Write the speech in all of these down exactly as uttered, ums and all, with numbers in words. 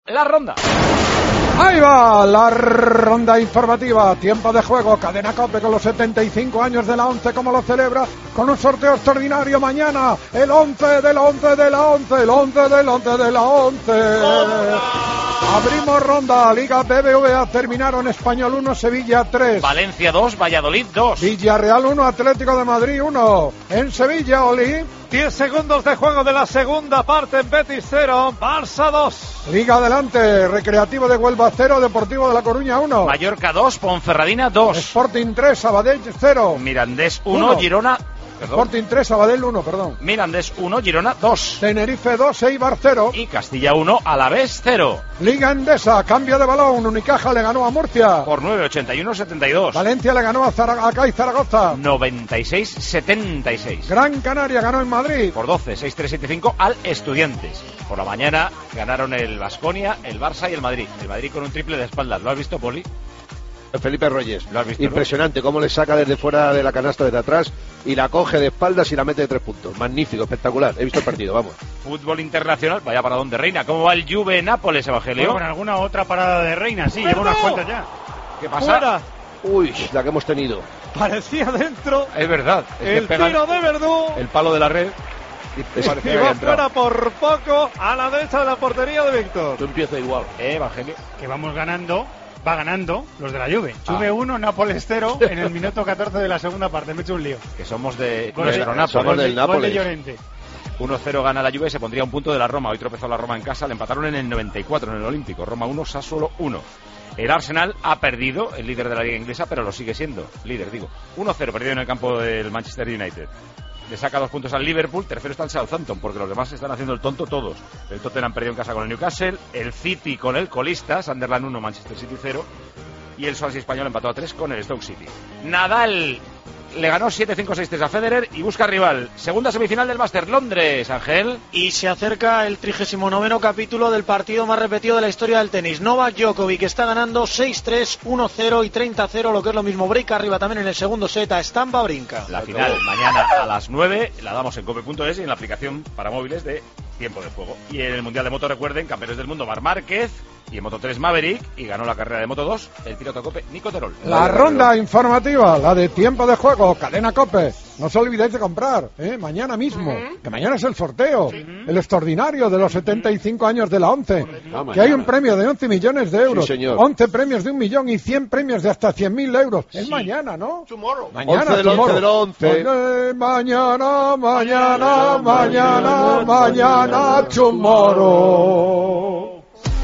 la ronda. Ahí va la ronda informativa, tiempo de juego, Cadena COPE con los setenta y cinco años de la ONCE, como lo celebra, con un sorteo extraordinario mañana, el once del once de la ONCE, el once del once de la ONCE. Abrimos ronda, Liga B B V A, terminaron Español uno, Sevilla tres. Valencia dos, Valladolid dos. Villarreal uno, Atlético de Madrid uno. En Sevilla, Oli. diez segundos de juego de la segunda parte, en Betis cero, Barça dos. Liga adelante, Recreativo de Huelva cero, Deportivo de La Coruña uno. Mallorca dos, Ponferradina dos. Sporting tres, Sabadell cero. Mirandés uno, Girona... Perdón. Sporting tres, Sabadell uno, perdón. Mirandés uno, Girona dos. Tenerife dos, Eibar cero. Y Castilla uno, Alavés cero. Liga Endesa, cambio de balón, Unicaja le ganó a Murcia. Por nueve, ochenta y uno, setenta y dos. Valencia le ganó a, Zara- a CAI Zaragoza. noventa y seis, setenta y seis. Gran Canaria ganó en Madrid. Por doce, seis, tres, siete, cinco al Estudiantes. Por la mañana ganaron el Baskonia, el Barça y el Madrid. El Madrid con un triple de espaldas. ¿Lo has visto, Poli? Felipe Reyes, ¿Lo has visto, impresionante, no? Cómo le saca desde fuera de la canasta desde atrás y la coge de espaldas y la mete de tres puntos. Magnífico, espectacular. He visto el partido, vamos. Fútbol internacional, vaya para donde reina. ¿Cómo va el Juve Nápoles, Evangelio? Bueno, con alguna otra parada de reina, sí, lleva unas cuantas ya. ¿Qué pasa? Fuera. Uy, la que hemos tenido. Parecía dentro. Es verdad. Es el que tiro de Verdú. El palo de la red. Y, y va fuera por poco a la derecha de la portería de Víctor. Tú empieza igual. Eh, Evangelio. Que vamos ganando. Va ganando los de la Juve. Juve uno, ah. Nápoles cero en el minuto catorce de la segunda parte. Me he hecho un lío. Que somos de Gol nuestro de, Nápoles. Somos del de, Nápoles. Gol de Llorente. uno cero gana la Juve y se pondría un punto de la Roma. Hoy tropezó la Roma en casa, le empataron en el noventa y cuatro en el Olímpico. Roma uno, Sassuolo uno. El Arsenal ha perdido, el líder de la liga inglesa, pero lo sigue siendo. Líder, digo. uno cero perdido en el campo del Manchester United. Le saca dos puntos al Liverpool, tercero está el Southampton, porque los demás están haciendo el tonto todos. El Tottenham perdió en casa con el Newcastle, el City con el colista, Sunderland uno, Manchester City cero. Y el Swansea español empató a tres con el Stoke City. Nadal le ganó siete cinco seis tres a Federer y busca rival. Segunda semifinal del Master Londres, Ángel. Y se acerca el trigésimo noveno capítulo del partido más repetido de la historia del tenis. Novak Djokovic está ganando seis tres, uno cero y treinta cero, lo que es lo mismo. Break arriba también en el segundo set a Stampa Brinca. La final mañana a las nueve la damos en cope punto es y en la aplicación para móviles de Tiempo de Juego. Y en el Mundial de Moto, recuerden, campeones del mundo Marc Márquez y en Moto tres Maverick, y ganó la carrera de Moto dos el piloto Cope Nico Terol. La ronda informativa, la de Tiempo de Juego, Cadena COPE. No os olvidéis de comprar, ¿eh? Mañana mismo, uh-huh. que mañana es el sorteo, uh-huh. el extraordinario de los setenta y cinco años de la ONCE, no, que hay un premio de once millones de euros, sí, once premios de un millón y cien premios de hasta cien mil euros. Sí. Es mañana, ¿no? Tomorrow. Mañana, once del once del once. Mañana, mañana, mañana, mañana, tomorrow.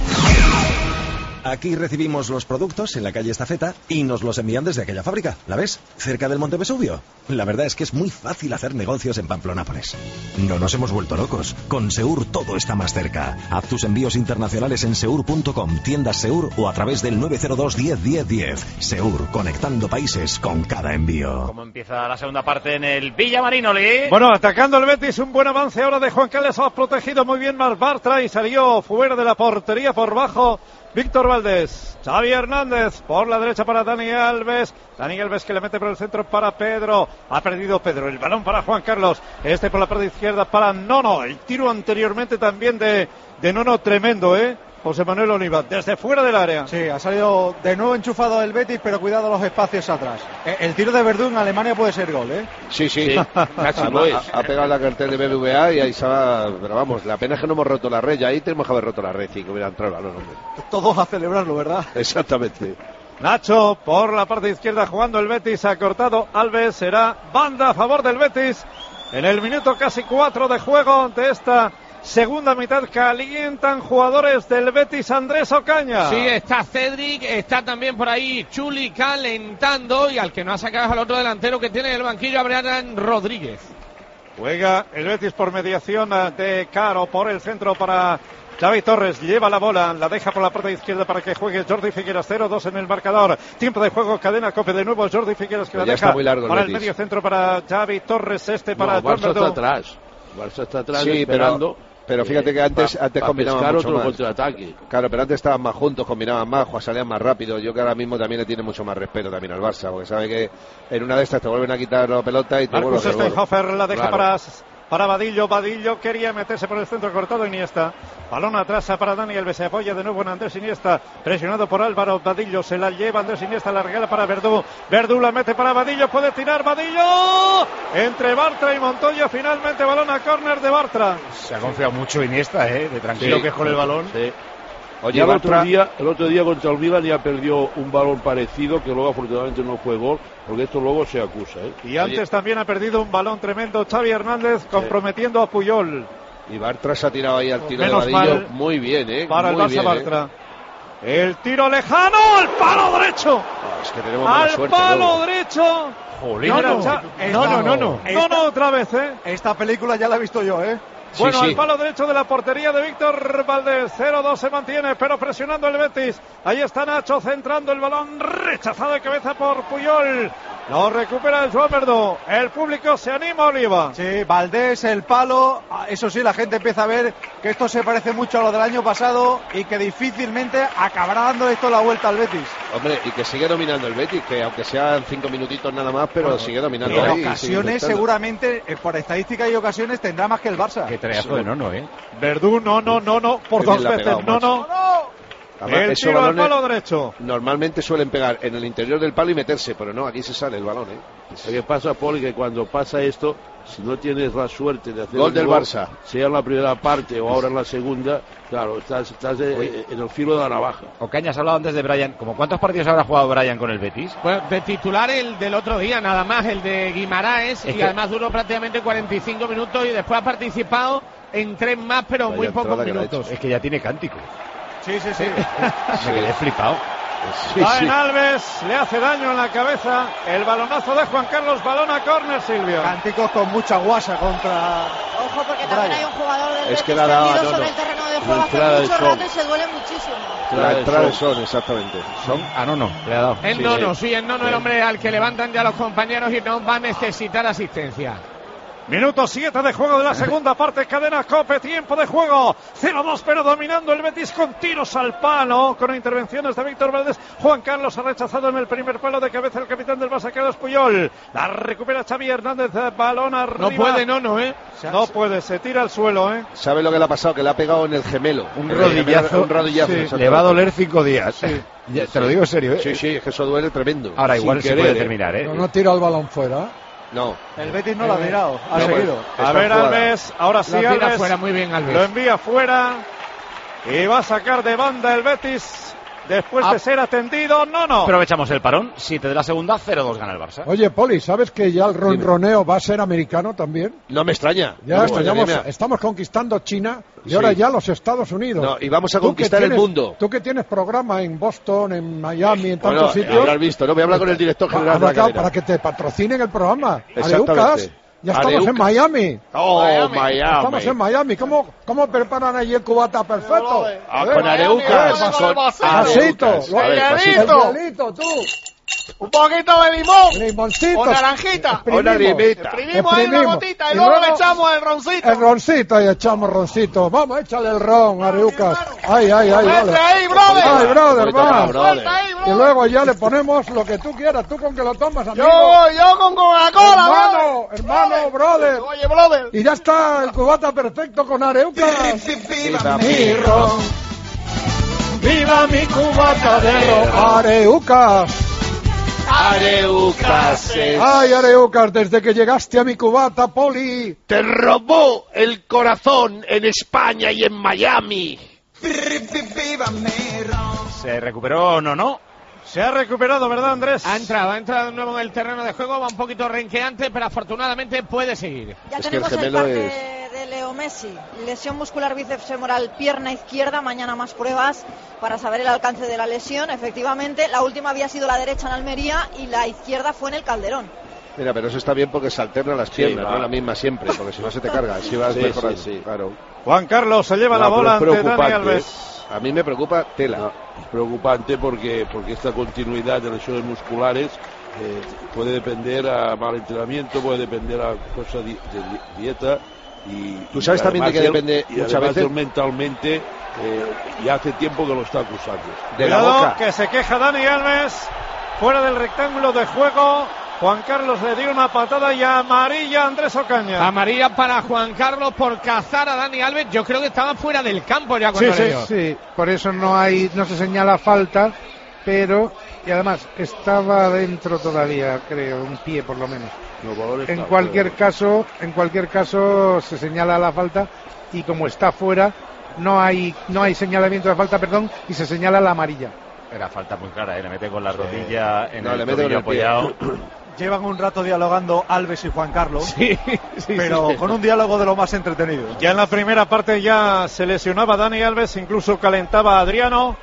Aquí recibimos los productos en la calle Estafeta y nos los envían desde aquella fábrica. ¿La ves? Cerca del Monte Vesubio. La verdad es que es muy fácil hacer negocios en Pamplona-Nápoles. No nos hemos vuelto locos. Con Seur todo está más cerca. Haz tus envíos internacionales en seur punto com, tiendas Seur o a través del nueve cero dos, diez, diez, diez. Seur, conectando países con cada envío. ¿Cómo empieza la segunda parte en el Villamarino, Lee? Bueno, atacando el Betis, un buen avance ahora de Juan Carlos. Ha protegido muy bien Marc Bartra y salió fuera de la portería por bajo Víctor Valdés. Xavi Hernández por la derecha para Dani Alves. Dani Alves que le mete por el centro para Pedro. Ha perdido Pedro. El balón para Juan Carlos. Este por la parte izquierda para Nono. El tiro anteriormente también de, de Nono tremendo, ¿eh? José Manuel Oliva, desde fuera del área. Sí, ha salido de nuevo enchufado el Betis, pero cuidado los espacios atrás. El tiro de Verdú en Alemania puede ser gol, ¿eh? Sí, sí. sí. Además, ha, ha pegado la cartel de B B V A y ahí se va. Pero vamos, la pena es que no hemos roto la red. Ya ahí tenemos que haber roto la red y que hubiera entrado el balón, hombre. Todos a celebrarlo, ¿verdad? Exactamente. Nacho por la parte izquierda jugando el Betis, ha cortado Alves, será banda a favor del Betis en el minuto casi cuatro de juego de esta segunda mitad. Calientan jugadores del Betis. Andrés Ocaña. Sí, está Cedric, está también por ahí Chuli calentando, y al que no ha sacado es al otro delantero que tiene en el banquillo, Abraham Rodríguez. Juega el Betis por mediación de Caro, por el centro para Xavi Torres, lleva la bola, la deja por la parte izquierda para que juegue Jordi Figueras. Cero dos en el marcador. Tiempo de juego, Cadena COPE de nuevo. Jordi Figueras que la deja para el, el medio centro para Xavi Torres, este para no, Barça está atrás. Barça está atrás sí, esperando. Pero... Pero fíjate que antes, pa, antes pa combinaban mucho otro más. Contraataque. Claro, pero antes estaban más juntos, combinaban más, salían más rápido. Yo que ahora mismo también le tiene mucho más respeto también al Barça, porque sabe que en una de estas te vuelven a quitar la pelota y te vuelven a hacer Marcus Steinhofer la deja claro. para para Vadillo. Vadillo quería meterse por el centro, cortado Iniesta. Balón atrás para Dani Alves, se apoya de nuevo en Andrés Iniesta, presionado por Álvaro. Vadillo se la lleva Andrés Iniesta, la regala para Verdú. Verdú la mete para Vadillo, puede tirar Vadillo. Entre Bartra y Montoya, finalmente balón a córner de Bartra. Se ha confiado mucho Iniesta, ¿eh? De tranquilo Sí, que es con el balón. Sí. Oye, Ya el, Bartra... otro día, el otro día contra el Milan ya perdió un balón parecido, que luego afortunadamente no fue gol, porque esto luego se acusa, ¿eh? Y antes Oye. también ha perdido un balón tremendo Xavi Hernández, comprometiendo a Puyol. Y Bartra se ha tirado ahí al tiro Menos de Vadillo. mal Muy bien, ¿eh? Para Muy el Barça bien, Bartra. ¿eh? El tiro lejano, al palo derecho. Oh, es que tenemos mala Al suerte, palo luego. derecho. Jolín, No, no, no, no, no, no, no, no, no, otra vez, ¿eh? Esta película ya la he visto yo, ¿eh? Bueno, sí, sí. al palo derecho de la portería de Víctor Valdés. cero dos se mantiene, pero presionando el Betis. Ahí está Nacho centrando el balón, rechazado de cabeza por Puyol. Lo recupera el Joan Verdú. El público se anima, Oliva. Sí, Valdés, el palo. Eso sí, la gente empieza a ver que esto se parece mucho a lo del año pasado y que difícilmente acabará dando esto la vuelta al Betis. Hombre, y que sigue dominando el Betis, que aunque sean cinco minutitos nada más, pero bueno, sigue dominando. En ahí, ocasiones, seguramente, eh, por estadística y ocasiones, tendrá más que el Barça. Qué treazo de Nono, ¿eh? Verdú, no, no, no, no, por Qué dos bien la ha veces, pegado, no, no. Además, El esos tiro al balones palo derecho. Normalmente suelen pegar en el interior del palo y meterse, pero no, aquí se sale el balón, ¿eh? Lo que pasa, Poli, que cuando pasa esto, si no tienes la suerte de hacer Gol el del Barça, sea en la primera parte o ahora en la segunda, claro, estás, estás de, en el filo de la navaja. Ocaña, has hablado antes de Brian. ¿Cómo cuántos partidos habrá jugado Brian con el Betis? Pues de titular el del otro día, nada más, el de Guimaraes, es y que... además duró prácticamente cuarenta y cinco minutos y después ha participado en tres más, pero Vaya muy pocos minutos. Es que ya tiene cántico. Sí, sí, sí. Me quedé flipado. Sí, sí. Alves le hace daño en la cabeza. El balonazo de Juan Carlos, balón a córner, Silvio. Cánticos con mucha guasa contra... Ojo, porque también hay un jugador del es Betis que la daba, tendido no, sobre no. el terreno de juego La hace mucho son. rato y se duele muchísimo. La entrada de Son, exactamente. Son a Nono, le ha dado. El sí, Nono, sí, sí, el Nono, sí. El hombre al que levantan ya los compañeros y no va a necesitar asistencia. Minuto siete de juego de la segunda parte, cadena COPE, tiempo de juego, cero dos, pero dominando el Betis con tiros al palo, con intervenciones de Víctor Valdés. Juan Carlos ha rechazado en el primer palo de cabeza el capitán del Barça, que es Puyol. La recupera Xavi Hernández, balón arriba. No puede Nono, ¿eh? No puede, se tira al suelo, ¿eh? ¿Sabe lo que le ha pasado? Que le ha pegado en el gemelo. Un rodillazo. Un rodillazo. Sí. Le va a doler cinco días. Sí. Ya, te lo digo en serio, ¿eh? Sí, sí, es que eso duele tremendo. Ahora igual Sin se querer, puede terminar, ¿eh? No, no tira el balón fuera. No. El Betis no lo ha tirado, ha no, seguido. A ver, Alves, ahora sí, lo Alves. fuera, muy bien, Alves. Lo envía fuera y va a sacar de banda el Betis después ah. de ser atendido. No, no. Aprovechamos el parón, siete de la segunda, cero dos gana el Barça. Oye, Poli, ¿sabes que ya el ronroneo va a ser americano también? No me extraña. Ya no, estamos, no, estamos conquistando China y sí. ahora ya los Estados Unidos. No, y vamos a ¿Tú conquistar tienes, el mundo. Tú que tienes programa en Boston, en Miami, en bueno, tantos sitios. habrás visto, ¿no? Voy a hablar con el director general para, de la cadena. para que te patrocinen el programa. Exactamente. Areucas, ya estamos Areucas. en Miami. Oh, Miami. Miami. Estamos en Miami. ¿Cómo, cómo preparan allí el cubata perfecto? Ah, con Areucas. Pasito. Pasito. El hielito, tú. Un poquito de limón. Limoncito. O naranjita. Una limita. Exprimimos ahí una gotita y, y luego, luego le echamos el roncito. El roncito y echamos roncito. Vamos, échale el ron, Areucas. Ay, ay, ay. Vale. Ahí, brother. Ay, brother, va. Brother. Ahí, brother. Y luego ya le ponemos lo que tú quieras. Tú con que lo tomas, amigo. Yo, yo con Coca-Cola, hermano, hermano, brother. Oye, brother. Y ya está el cubata perfecto con Areucas. Viva mi ron. Viva mi cubata de ron. Areucas. Areucas. Ay, Areucas, desde que llegaste a mi cubata, Poli. Te robó el corazón en España y en Miami. Se recuperó, no, no. Se ha recuperado, ¿verdad, Andrés? Ha entrado, ha entrado de nuevo en el terreno de juego, va un poquito renqueante, pero afortunadamente puede seguir. Ya es tenemos que el, el parte es... de Leo Messi, lesión muscular bíceps femoral, pierna izquierda, mañana más pruebas para saber el alcance de la lesión. Efectivamente, la última había sido la derecha en Almería y la izquierda fue en el Calderón. Mira, pero eso está bien porque se alternan las piernas, sí, no la misma siempre, porque si no se te carga, si vas sí, mejorando, sí, sí. claro. Juan Carlos se lleva no, la bola ante Dani ¿eh? Alves. A mí me preocupa tela. No, es preocupante porque, porque esta continuidad de lesiones musculares eh, puede depender a mal entrenamiento, puede depender a cosas de, de dieta. Y, ¿Tú sabes y también de qué él, depende y muchas además veces? él mentalmente eh, ya hace tiempo que lo está acusando. De la Cuidado, boca. que se queja Dani Alves. Fuera del rectángulo de juego. Juan Carlos le dio una patada y amarilla a Andrés Ocaña. Amarilla para Juan Carlos por cazar a Dani Alves. Yo creo que estaba fuera del campo ya cuando sí, le sí, dio. sí, por eso no hay, no se señala falta, pero y además estaba dentro todavía, creo, un pie por lo menos. En cualquier caso, en cualquier caso se señala la falta y como está fuera no hay no hay señalamiento de falta, perdón, y se señala la amarilla. Era falta muy clara, ¿eh? Le mete con la rodilla en no, el le mete tobillo con el apoyado. Llevan un rato dialogando Alves y Juan Carlos, sí, sí, pero sí. con un diálogo de lo más entretenido. Ya en la primera parte ya se lesionaba Dani Alves, incluso calentaba a Adriano,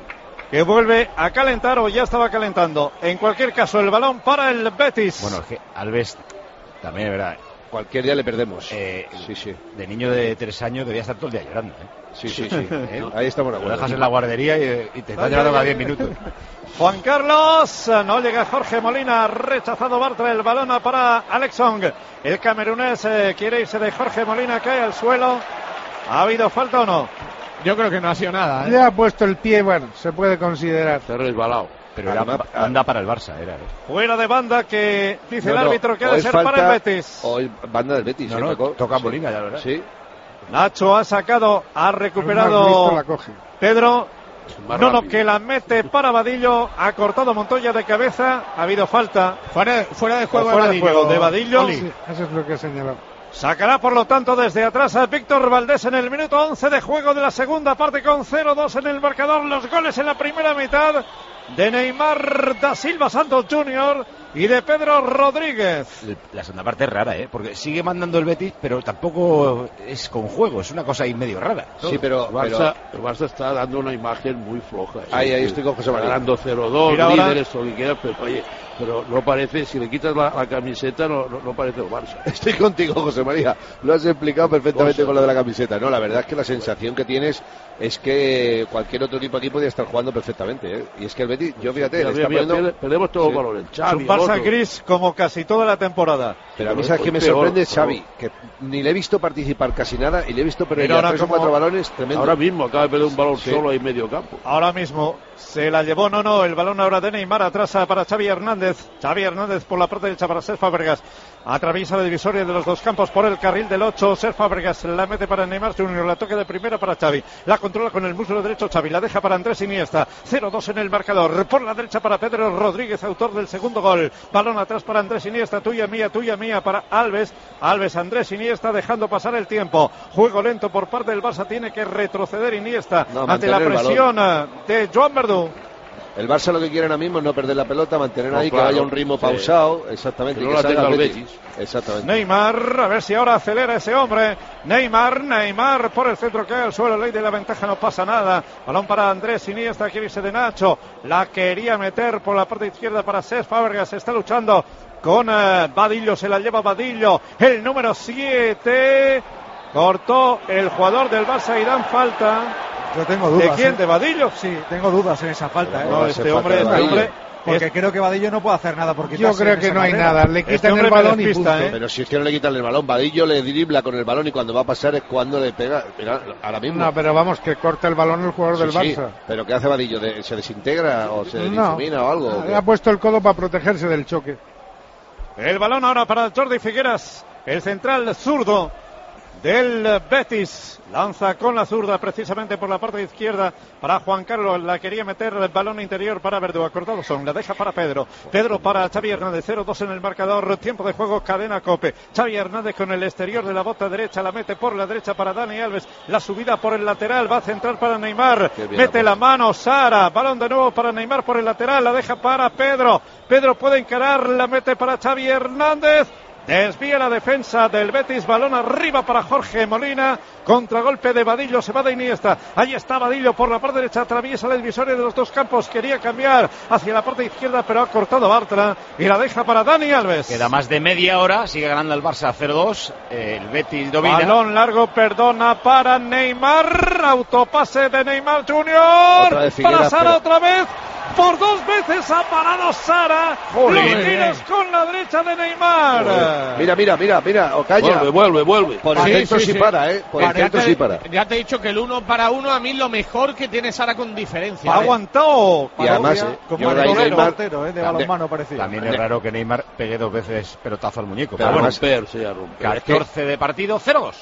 que vuelve a calentar o ya estaba calentando. En cualquier caso, el balón para el Betis. Bueno, es que Alves también, es verdad. Cualquier día le perdemos. Eh, sí, sí. De niño de tres años debía estar todo el día llorando, ¿eh? Sí, sí, sí. ¿Eh? Ahí estamos de Lo acuerdo. dejas en la guardería y, y te estás llorando cada diez minutos. Juan Carlos, no llega Jorge Molina, rechazado Bartra, el balón para Alex Song. El camerunés eh, quiere irse de Jorge Molina, cae al suelo. ¿Ha habido falta o no? Yo creo que no ha sido nada, ¿eh? Le ha puesto el pie, bueno, se puede considerar. Se ha resbalado. Pero era banda para el Barça, era. ¿eh? Fuera de banda que dice No, el no, árbitro que ha o de es ser falta, para el Betis. O es banda del Betis. No, ¿eh, no, Paco? toca Sí. Molina, ya lo verás. Sí. Nacho ha sacado, ha El recuperado más listo la coge. Pedro. Más No, no, rápido. que la mete para Vadillo, ha cortado Montoya de cabeza, ha habido falta. Fuera, fuera de juego, O fuera de de Vadillo. juego de Vadillo. Oli. Sí, eso es lo que he señalado. Sacará por lo tanto desde atrás a Víctor Valdés en el minuto once de juego de la segunda parte con cero dos en el marcador. Los goles en la primera mitad de Neymar da Silva Santos junior y de Pedro Rodríguez. La segunda parte es rara, ¿eh? Porque sigue mandando el Betis, pero tampoco es con juego, es una cosa ahí medio rara. Sí, pero, El Barça, el Barça está dando una imagen muy floja. ¿eh? Ahí, ahí estoy con José María. Ganando cero dos, Mira ahora- líderes, todo lo que quieras, pero oye, pero no parece, si le quitas la, la camiseta, no, no, no parece el Barça. Estoy contigo, José María. Lo has explicado perfectamente Cosa. con lo de la camiseta. No, la verdad es que la sensación que tienes es que cualquier otro equipo aquí podría estar jugando perfectamente, ¿eh? Y es que el Betis, yo fíjate, le Mira, está mira, poniendo... pierde- perdemos todos Sí. los valores. Es Xavi, un el Barça otro. gris como casi toda la temporada. Pero a mí, Pero ¿sabes hoy qué me peor, sorprende? peor. Xavi, que ni le he visto participar casi nada y le he visto perder Mira ya ahora tres o cómo- cuatro balones tremendo. Ahora mismo acaba de perder un balón Sí. solo ahí en medio campo. Ahora mismo se la llevó, no, no, el balón ahora de Neymar atrás para Xavi Hernández. Xavi Hernández por la parte derecha para Cesc Fábregas. Atraviesa la divisoria de los dos campos por el carril del ocho. Cesc Fábregas la mete para Neymar junior. La toque de primera para Xavi. La controla con el muslo derecho Xavi. La deja para Andrés Iniesta. cero dos en el marcador. Por la derecha para Pedro Rodríguez, autor del segundo gol. Balón atrás para Andrés Iniesta. Tuya mía, tuya mía para Alves. Alves, Andrés Iniesta dejando pasar el tiempo. Juego lento por parte del Barça. Tiene que retroceder Iniesta No, ante la mantener el presión eh, de Joan Verdú. El Barça lo que quiere ahora mismo es no perder la pelota, mantener No, ahí, claro, que vaya un ritmo sí. pausado, exactamente. Que y no la salga tenga el Betis. Betis. Exactamente. Neymar, a ver si ahora acelera ese hombre. Neymar, Neymar por el centro, cae al suelo, ley de la ventaja, no pasa nada. Balón para Andrés Iniesta, quiere irse de Nacho. La quería meter por la parte izquierda para Cesc Fábregas, está luchando con eh, Vadillo, se la lleva Vadillo. El número siete. Cortó el jugador del Barça y dan falta. Yo tengo dudas. ¿De quién? ¿eh? ¿De Vadillo? Sí, tengo dudas en esa falta. ¿eh? No, va a este ser hombre, falta de este Vadillo. hombre. Porque es- creo que Vadillo no puede hacer nada porque Yo creo que no hay nada, le Este quitan hombre el me balón y despista, punto. ¿eh? Pero si es que no le quitan el balón, Vadillo le dribla con el balón y cuando va a pasar es cuando le pega. Mira, ahora mismo. No, pero vamos, que corta el balón el jugador Sí, del sí, Barça. pero ¿qué hace Vadillo? ¿De- ¿Se desintegra o se No, difumina o algo? ¿O qué? le ha puesto el codo para protegerse del choque. El balón ahora para Jordi Figueras, el central zurdo del Betis. Lanza con la zurda precisamente por la parte izquierda para Juan Carlos. La quería meter el balón interior para Verdú. Acordado son. La deja para Pedro. Pedro para Xavi Hernández. cero dos en el marcador. Tiempo de juego. Cadena Cope. Xavi Hernández con el exterior de la bota derecha. La mete por la derecha para Dani Alves. La subida por el lateral. Va a centrar para Neymar. Qué bien Mete la la mano Sara. Balón de nuevo para Neymar por el lateral. La deja para Pedro. Pedro puede encarar. La mete para Xavi Hernández. Desvía la defensa del Betis, balón arriba para Jorge Molina, contragolpe de Vadillo, se va de Iniesta, ahí está Vadillo por la parte derecha, atraviesa la divisoria de los dos campos, quería cambiar hacia la parte izquierda, pero ha cortado Bartra y la deja para Dani Alves. Queda más de media hora, sigue ganando el Barça cero dos, eh, el Betis domina. Balón largo, perdona para Neymar, autopase de Neymar junior, Otra vez para Figueras, Sara pero- otra vez, Por dos veces ha parado Sara. Los tiros con la derecha de Neymar. Joder. Mira, mira, mira, mira, Ocaña. Vuelve, vuelve, vuelve. Por el Sí, centro sí, sí, sí. para, ¿eh? Por el Ya centro te, sí para. ya te he dicho que el uno para uno a mí lo mejor que tiene Sara con diferencia. Ha ¿eh? aguantado. Y además, Parodia, eh, como yo el de ahí torero, Neymar- portero, eh, de balonmano parecía. También es raro que Neymar pegue dos veces pelotazo al muñeco. Pero Pero bueno, romper, sí, a romper. catorce de partido, cero dos.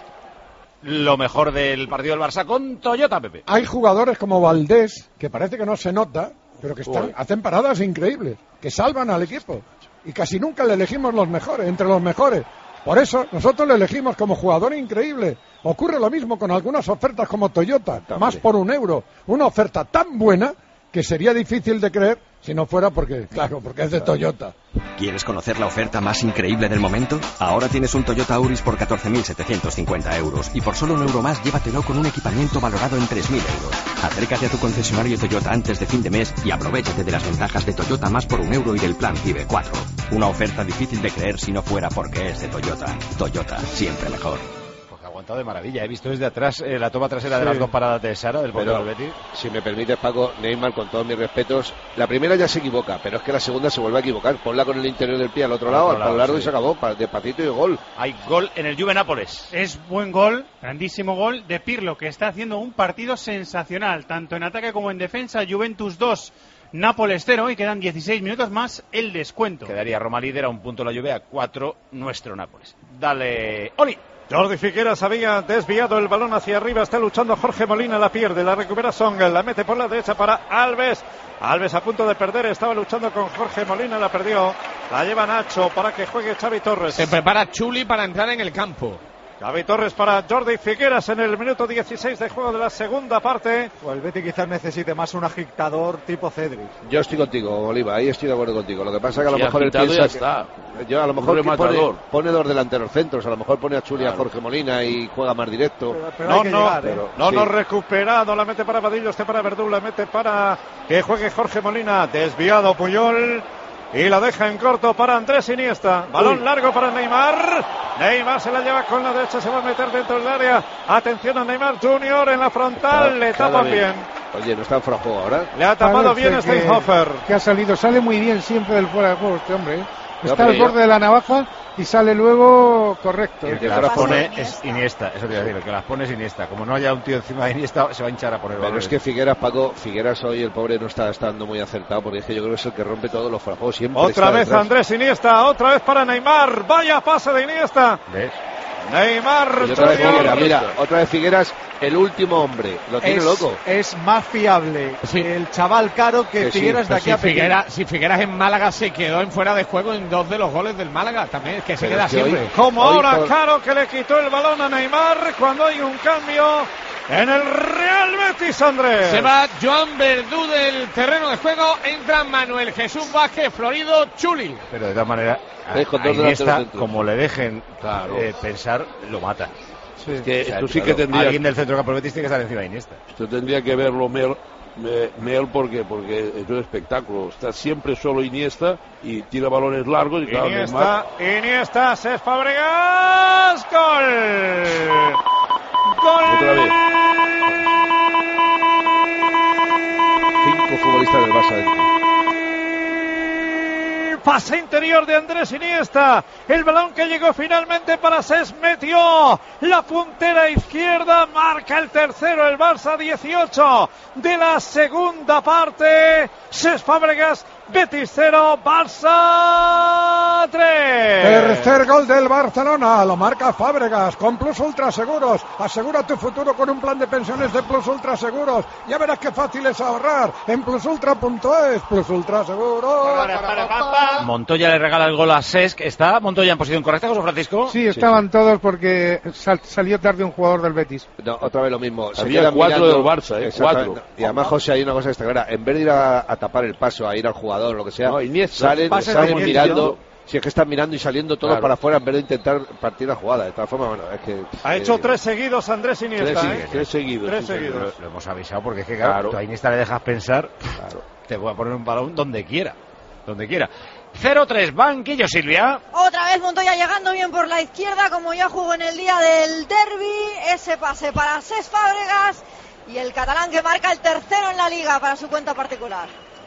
Lo mejor del partido del Barça con Toyota, Pepe. Hay jugadores como Valdés, que parece que no se nota, pero que están, Uy. hacen paradas increíbles, que salvan al equipo. Y casi nunca le elegimos los mejores, entre los mejores. Por eso nosotros le elegimos como jugador increíble. Ocurre lo mismo con algunas ofertas como Toyota, más por un euro. Una oferta tan buena que sería difícil de creer si no fuera porque, claro, porque es de Toyota. ¿Quieres conocer la oferta más increíble del momento? Ahora tienes un Toyota Auris por catorce mil setecientos cincuenta euros y por solo un euro más llévatelo con un equipamiento valorado en tres mil euros. Acércate a tu concesionario Toyota antes de fin de mes y aprovéchate de las ventajas de Toyota más por un euro y del plan Cibe cuatro. Una oferta difícil de creer si no fuera porque es de Toyota. Toyota, siempre mejor. Ha aguantado de maravilla. He visto desde atrás eh, la toma trasera de Sí. las dos paradas de Sara, del portero Pero, del Betis. si me permites, Paco, Neymar, con todos mis respetos, la primera ya se equivoca, pero es que la segunda se vuelve a equivocar. Ponla con el interior del pie al otro Al lado, otro al lado, palo largo sí. y se acabó, pa- despacito y gol. Hay gol en el Juve Nápoles. Es buen gol, grandísimo gol de Pirlo, que está haciendo un partido sensacional, tanto en ataque como en defensa. Juventus dos, Nápoles cero, y quedan dieciséis minutos más el descuento. Quedaría Roma líder a un punto la Juve, a cuatro nuestro Nápoles. Dale, Oli. Jordi Figueras había desviado el balón hacia arriba, está luchando Jorge Molina, la pierde, la recupera Song, la mete por la derecha para Alves. Alves a punto de perder, estaba luchando con Jorge Molina, la perdió. La lleva Nacho para que juegue Xavi Torres. Se prepara Chuli para entrar en el campo. Xavi Torres para Jordi Figueras en el minuto dieciséis de juego de la segunda parte. O el Betis quizás necesite más un agitador tipo Cedric. Yo estoy contigo, Oliva, ahí estoy de acuerdo contigo. Lo que pasa es que a lo Si ha mejor él quitado, piensa ya está. que- yo a lo mejor Un que pone, rematador. pone dos delanteros centros, a lo mejor pone a Chuli, a Jorge Molina y juega más directo. Pero, pero No, hay que no, llegar, ¿eh? pero- no, sí. no, recuperado, la mete para Vadillo, este para Verdú, la mete para que juegue Jorge Molina, desviado Puyol, y la deja en corto para Andrés Iniesta. Balón Uy. largo para Neymar. Neymar se la lleva con la derecha, se va a meter dentro del área. Atención a Neymar Junior en la frontal, le Cada tapan vez. bien. Oye, no está en fuera de juego ahora. Le ha tapado Parece bien que- Steinhofer. Que ha salido, sale muy bien siempre del fuera de juego este hombre, ¿eh? No, Está pero al yo- borde de la navaja y sale luego correcto. Y el que ¿Qué las pasa, pone Iniesta? es Iniesta, eso te iba a decir, el que las pone es Iniesta. Como no haya un tío encima de Iniesta, se va a hinchar a poner Pero balones. es que Figueras, Paco, Figueras hoy el pobre no está estando muy acertado, porque es que yo creo que es el que rompe todos los fuera de juego siempre. Otra está vez detrás. Andrés Iniesta, otra vez para Neymar. Vaya pase de Iniesta. ¿Ves? Neymar Y otra vez Junior. Figueras, mira, otra vez Figueras, el último hombre. Lo tiene Es, loco. es más fiable Sí. el chaval caro que, Que sí, Figueras de Pero aquí si, a Pekín. Figueras, si Figueras en Málaga se quedó en fuera de juego en dos de los goles del Málaga, también es que se Pero queda es que hoy- siempre. Como Hoy ahora por- Caro, que le quitó el balón a Neymar cuando hay un cambio en el Real Betis, Andrés. Se va Joan Verdú del terreno de juego, entra Manuel Jesús Vázquez, Florido, Chuli. Pero de todas maneras, a, ¿Ves? Con a dos Iniesta, delanteros centros. como le dejen Claro. eh, pensar, lo mata. Es que O sea, esto sí claro, que tendría, alguien del centro campo del Betis tiene que estar encima de Iniesta. esto tendría que verlo Mel, me- Mel porque, porque es un espectáculo. Está siempre solo Iniesta y tira balones largos. Y claro, Iniesta, Neymar- Iniesta, Cesc Fábregas, gol. Gol. Otra vez. Cinco futbolistas del Barça dentro. Pase interior de Andrés Iniesta. El balón que llegó finalmente para Cesc metió la puntera izquierda. Marca el tercero el Barça, dieciocho de la segunda parte. Cesc Fábregas, Betis cero, Barça tres. Tercer gol del Barcelona, lo marca Fábregas con Plus Ultra Seguros. Asegura tu futuro con un plan de pensiones de Plus Ultra Seguros. Ya verás qué fácil es ahorrar en plus ultra punto es. Plus Ultra Seguros. Montoya le regala el gol a Cesc. ¿Está Montoya en posición correcta, José Francisco? Sí, estaban todos porque sal- salió tarde un jugador del Betis. No, otra vez lo mismo. Se Había quedan cuatro mirando- del Barça, ¿eh? Exactamente. Cuatro. Y además, José, hay una cosa que está clara. En vez de ir a, a tapar el paso, a ir al jugador, lo que sea, No, Iniesta. salen, Pases salen de mirando. Iniesta. Si es que están mirando y saliendo todos Claro. para afuera en vez de intentar partir la jugada. De todas formas, bueno, es que. Ha eh, hecho tres seguidos Andrés Iniesta. Tres, ¿eh? seguidos, tres seguidos. Tres sí, seguidos. señor. Lo, lo hemos avisado porque es que, claro, Claro. tú a Iniesta le dejas pensar, te voy a poner un balón donde quiera. Donde quiera. cero tres, banquillo, Silvia. Otra vez Montoya llegando bien por la izquierda, como ya jugó en el día del derbi. Ese pase para Cesc Fábregas y el catalán que marca el tercero en la liga para su cuenta particular.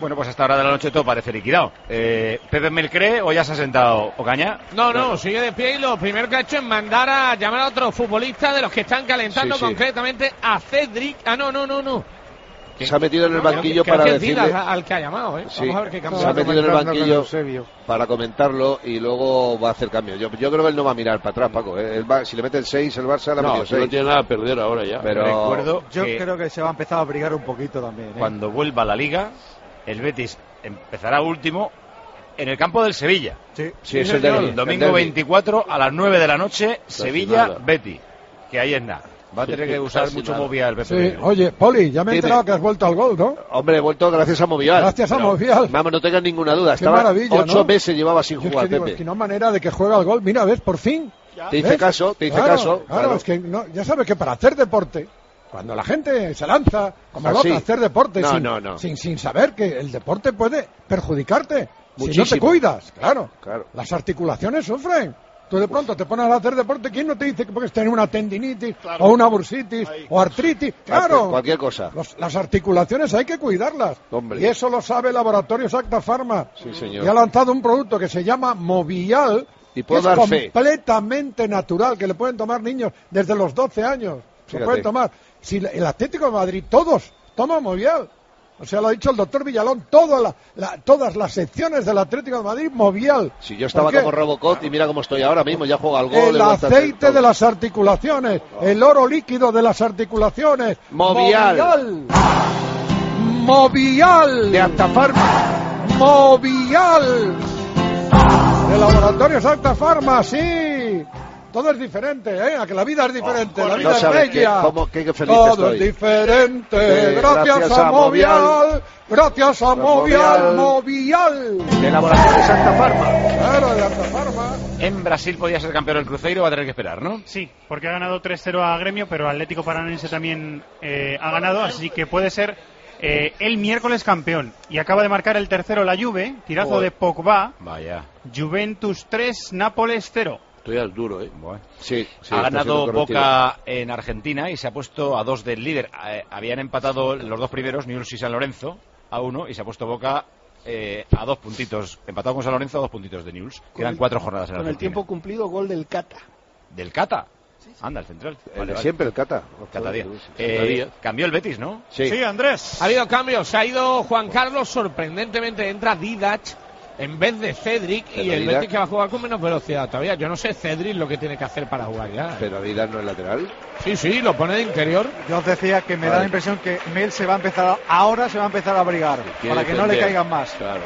Bueno, pues hasta ahora de la noche todo parece liquidado. Eh, ¿Pepe Mel cree o ya se ha sentado Ocaña? No, no, sigue de pie y lo primero que ha hecho es mandar a llamar a otros futbolistas de los que están calentando, Sí, sí. concretamente a Cedric. Ah, no, no, no, no. Se ha metido en el Creo banquillo que- creo para que es decirle... Didas al que ha llamado, ¿eh? Sí, Vamos a ver qué cambio. se ha metido en el banquillo Eusebio. para comentarlo y luego va a hacer cambio. Yo, yo creo que él no va a mirar para atrás, Paco. ¿eh? Él va- si le mete el seis, el Barça le ha No, metido si no seis. tiene nada a perder ahora ya. Pero Recuerdo Yo que creo que se va a empezar a abrigar un poquito también. ¿eh? cuando vuelva a la Liga, el Betis empezará último en el campo del Sevilla. Sí, sí, es el derbi, El domingo el derbi. veinticuatro a las nueve de la noche, Sevilla, nada. Betis. Que ahí es nada. Va a tener que usar Casi mucho nada. movial el Sí, Pepe. oye, Poli, ya me he Dime. enterado que has vuelto al gol, ¿no? Hombre, he vuelto gracias a Movial. Gracias a Pero, Movial. Vamos, no tengas ninguna duda. Qué Estaba maravilla, ocho ¿no? meses llevaba sin Yo es jugar, que digo, Pepe. es que no hay manera de que juegue al gol. Mira, ¿ves? Por fin. Te hice ¿Ves? caso, te hice Claro, caso. Claro, claro. es que no, ya sabes que para hacer deporte, cuando la gente se lanza como Así. loca a hacer deporte No, sin, no, no. Sin, sin saber que el deporte puede perjudicarte si no te Muchísimo. cuidas, claro. Claro. Las articulaciones sufren. Tú de pronto te pones a hacer deporte, ¿quién no te dice que puedes tener una tendinitis o una bursitis o artritis? Claro. Cualquier cosa. Los- las articulaciones hay que cuidarlas. Hombre. Y eso lo sabe el laboratorio Exacta Pharma. Sí, señor. Y ha lanzado un producto que se llama Movial, Y que puedo es dar fe. completamente natural, que le pueden tomar niños desde los doce años. Se Fíjate. pueden tomar. Si la- el Atlético de Madrid, todos toman Movial. O sea, lo ha dicho el doctor Villalón, toda la- la- todas las secciones del Atlético de Madrid, Movial. Si yo estaba ¿Por qué? como Robocop y mira cómo estoy ahora mismo, ya juego al gol. El he vuelto a hacer aceite todo. de las articulaciones, el oro líquido de las articulaciones. Movial. Movial. Movial. De Actafarma. Movial. De Laboratorios Acta Pharma, sí. Todo es diferente, ¿eh? A que la vida es diferente, la vida No es sabes qué, bella. cómo, qué, qué feliz Todo estoy. es diferente, Eh, gracias, gracias a, a Movial, Movial. gracias a Movial, Movial. De Laboratorios Actafarma. Claro, de Acta Pharma. En Brasil podía ser campeón el Cruzeiro, va a tener que esperar, ¿no? Sí, porque ha ganado tres cero a Gremio, pero Atlético Paranaense también eh, ha ganado, así que puede ser eh, el miércoles campeón. Y acaba de marcar el tercero la Juve, tirazo Joder. de Pogba, Vaya. Juventus tres, Nápoles cero. Esto ya es duro, ¿eh? Bueno. Sí, sí, ha está ganado siendo correctivo. Boca en Argentina y se ha puesto a dos del líder. Eh, habían empatado los dos primeros, Newell's y San Lorenzo, a uno, y se ha puesto Boca eh, a dos puntitos. Empatado con San Lorenzo a dos puntitos de Newell's. Quedan el- cuatro jornadas en Con el Argentina. tiempo cumplido, gol del Cata. ¿Del Cata? Anda, el central. El Vale, de vale. siempre, el Cata. Cata Díaz. Cata Eh, Díaz. cambió el Betis, ¿no? Sí. Sí, Andrés. Ha habido cambios, se ha ido Juan Carlos, sorprendentemente entra Didac en vez de Cedric y Pero el Didac- Betis que va a jugar con menos velocidad todavía. Yo no sé Cedric lo que tiene que hacer para jugar ya. Pero Vidal no es lateral. Sí, sí, lo pone de interior. Yo os decía que me da Vale. la impresión que Mel se va a empezar a- ahora se va a empezar a abrigar Quiere para que no le defender. caigan más. Claro.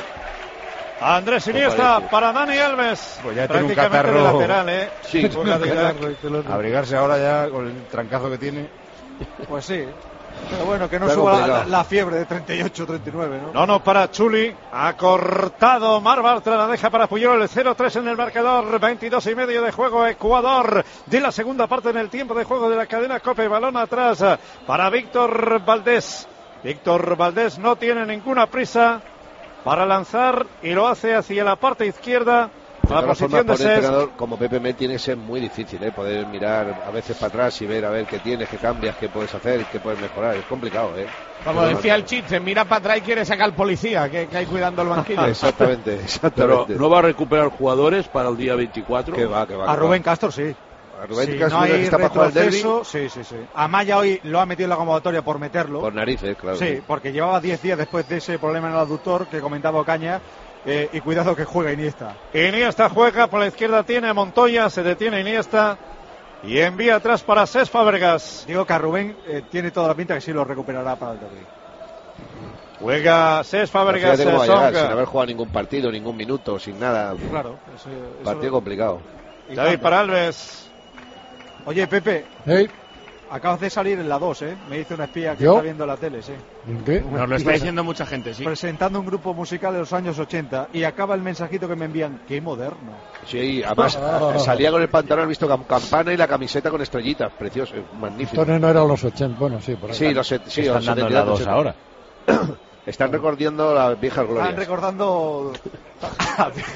Andrés Iniesta parece. para Dani Alves. Pues ya tiene un Prácticamente de catarro. lateral, ¿eh? Sí. Juega Didac. Abrigarse ahora ya con el trancazo que tiene. Pues sí. Pero bueno, que no Está suba la, complicado. la fiebre de treinta y ocho treinta y nueve, ¿no? No, no, para Chuli. Ha cortado Mar Bartra, la deja para Puyol. cero tres en el marcador. veintidós y medio de juego. Ecuador de la segunda parte en el tiempo de juego de la cadena Cope. Balón atrás para Víctor Valdés. Víctor Valdés no tiene ninguna prisa para lanzar y lo hace hacia la parte izquierda. De A la todas posición formas, de por Cesc. entrenador como Pepe Mel tiene que ser muy difícil, ¿eh? Poder mirar a veces para atrás y ver a ver qué tienes, qué cambias, qué puedes hacer, qué puedes mejorar. Es complicado, ¿eh? Como Pero- decía el chiste, mira para atrás y quiere sacar al policía que, que hay cuidando el banquillo. Exactamente, Pero exactamente. no va a recuperar jugadores para el día veinticuatro. Que va, que va. A que Rubén va. Castro sí. A Rubén Si Castro no hay está para jugar el derbi retroceso, sí, sí, sí. A Maya hoy lo ha metido en la convocatoria por meterlo. por narices, claro. Sí, porque llevaba diez días después de ese problema en el aductor que comentaba Ocaña. Eh, y cuidado que juega Iniesta. Iniesta juega, por la izquierda tiene a Montoya, se detiene Iniesta y envía atrás para Cesc Fábregas. Digo que a Rubén eh, tiene toda la pinta que sí lo recuperará para el derbi. Juega Cesc Fábregas. Fíjate cómo va a llegar, Songa. sin haber jugado ningún partido, ningún minuto, sin nada. Claro. Eso, eso- Partido complicado. y David tanto. para Alves. Oye, Pepe, ¿Eh? acabas de salir en la dos, ¿eh? Me dice una espía que ¿Yo? está viendo la tele, sí. ¿Qué? Nos lo está diciendo mucha gente, sí. Presentando un grupo musical de los años ochenta y acaba el mensajito que me envían. ¡Qué moderno! Sí, además Ah. salía con el pantalón visto cam- campana y la camiseta con estrellitas. Precioso, magnífico. Esto no era los ochenta, bueno, sí, por ahí. Sí, los, set- sí, Están los dando en setenta y la dos ochenta. ahora. Están recordando las viejas Están glorias. recordando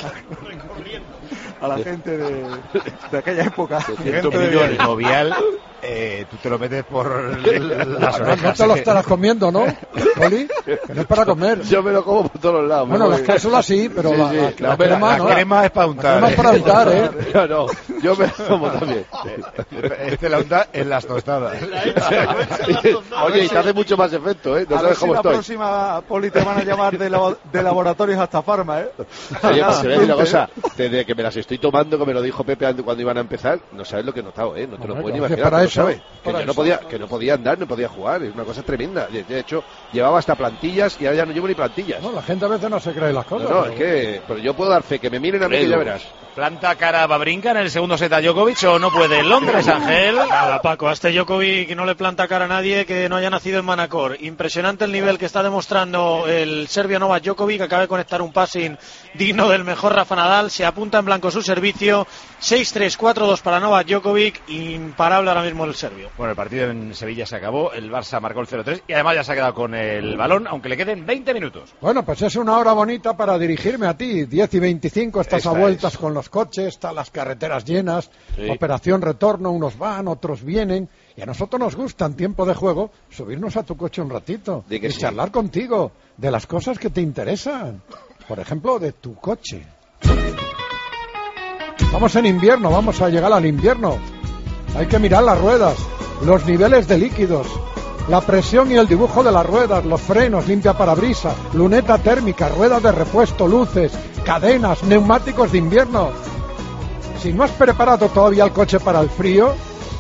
a la gente de, de aquella época. doscientos Gente de millones. bien. Movial, Eh, tú te lo metes por las no, orejas. no te lo estarás comiendo, ¿no, Poli? Que no es para comer. Yo me lo como por todos los lados. Bueno, las cápsulas sí, pero sí, la, sí. la, La, la crema la no. crema es para untar. La crema es para untar, ¿eh? No, no, yo me lo como también. Este la unta en las tostadas. Oye, y te hace mucho más efecto, ¿eh? No a ver sabes si cómo la estoy. próxima, Poli, te van a llamar de, labo- de laboratorios hasta Farma, ¿eh? Oye, pues te voy a decir una cosa, desde que me las estoy tomando, que me lo dijo Pepe antes cuando iban a empezar, no sabes lo que he notado, ¿eh? No te lo Hombre, puedes ni claro, que imaginar, para ¿no eso, sabes? Que para yo no eso. podía, que no podía andar, no podía jugar, es una cosa tremenda. De de hecho, llevaba hasta plantillas y ahora ya no llevo ni plantillas. No, la gente a veces no se cree las cosas. No, no, pero- es que, pero yo puedo dar fe, que me miren a mí que ya verás. ¿Planta cara a Babrinka en el segundo set a Djokovic o no puede en Londres, Ángel? Nada, Paco, a este Djokovic no le planta cara a nadie que no haya nacido en Manacor. Impresionante el nivel que está demostrando el serbio Novak Djokovic. Acaba de conectar un passing digno del mejor Rafa Nadal. Se apunta en blanco su servicio. seis tres, cuatro dos para Novak Djokovic. Imparable ahora mismo el serbio. Bueno, el partido en Sevilla se acabó. El Barça marcó el cero tres y además ya se ha quedado con el balón, aunque le queden veinte minutos. Bueno, pues es una hora bonita para dirigirme a ti. diez y veinticinco estás Esta a vueltas es. con los coches, están las carreteras llenas, Sí. operación retorno, unos van, otros vienen. Y a nosotros nos gusta en tiempo de juego subirnos a tu coche un ratito Di que y sí. charlar contigo de las cosas que te interesan. Por ejemplo, de tu coche. Vamos en invierno, vamos a llegar al invierno. Hay que mirar las ruedas, los niveles de líquidos, la presión y el dibujo de las ruedas, los frenos, limpia parabrisas, luneta térmica, ruedas de repuesto, luces, cadenas, neumáticos de invierno. Si no has preparado todavía el coche para el frío,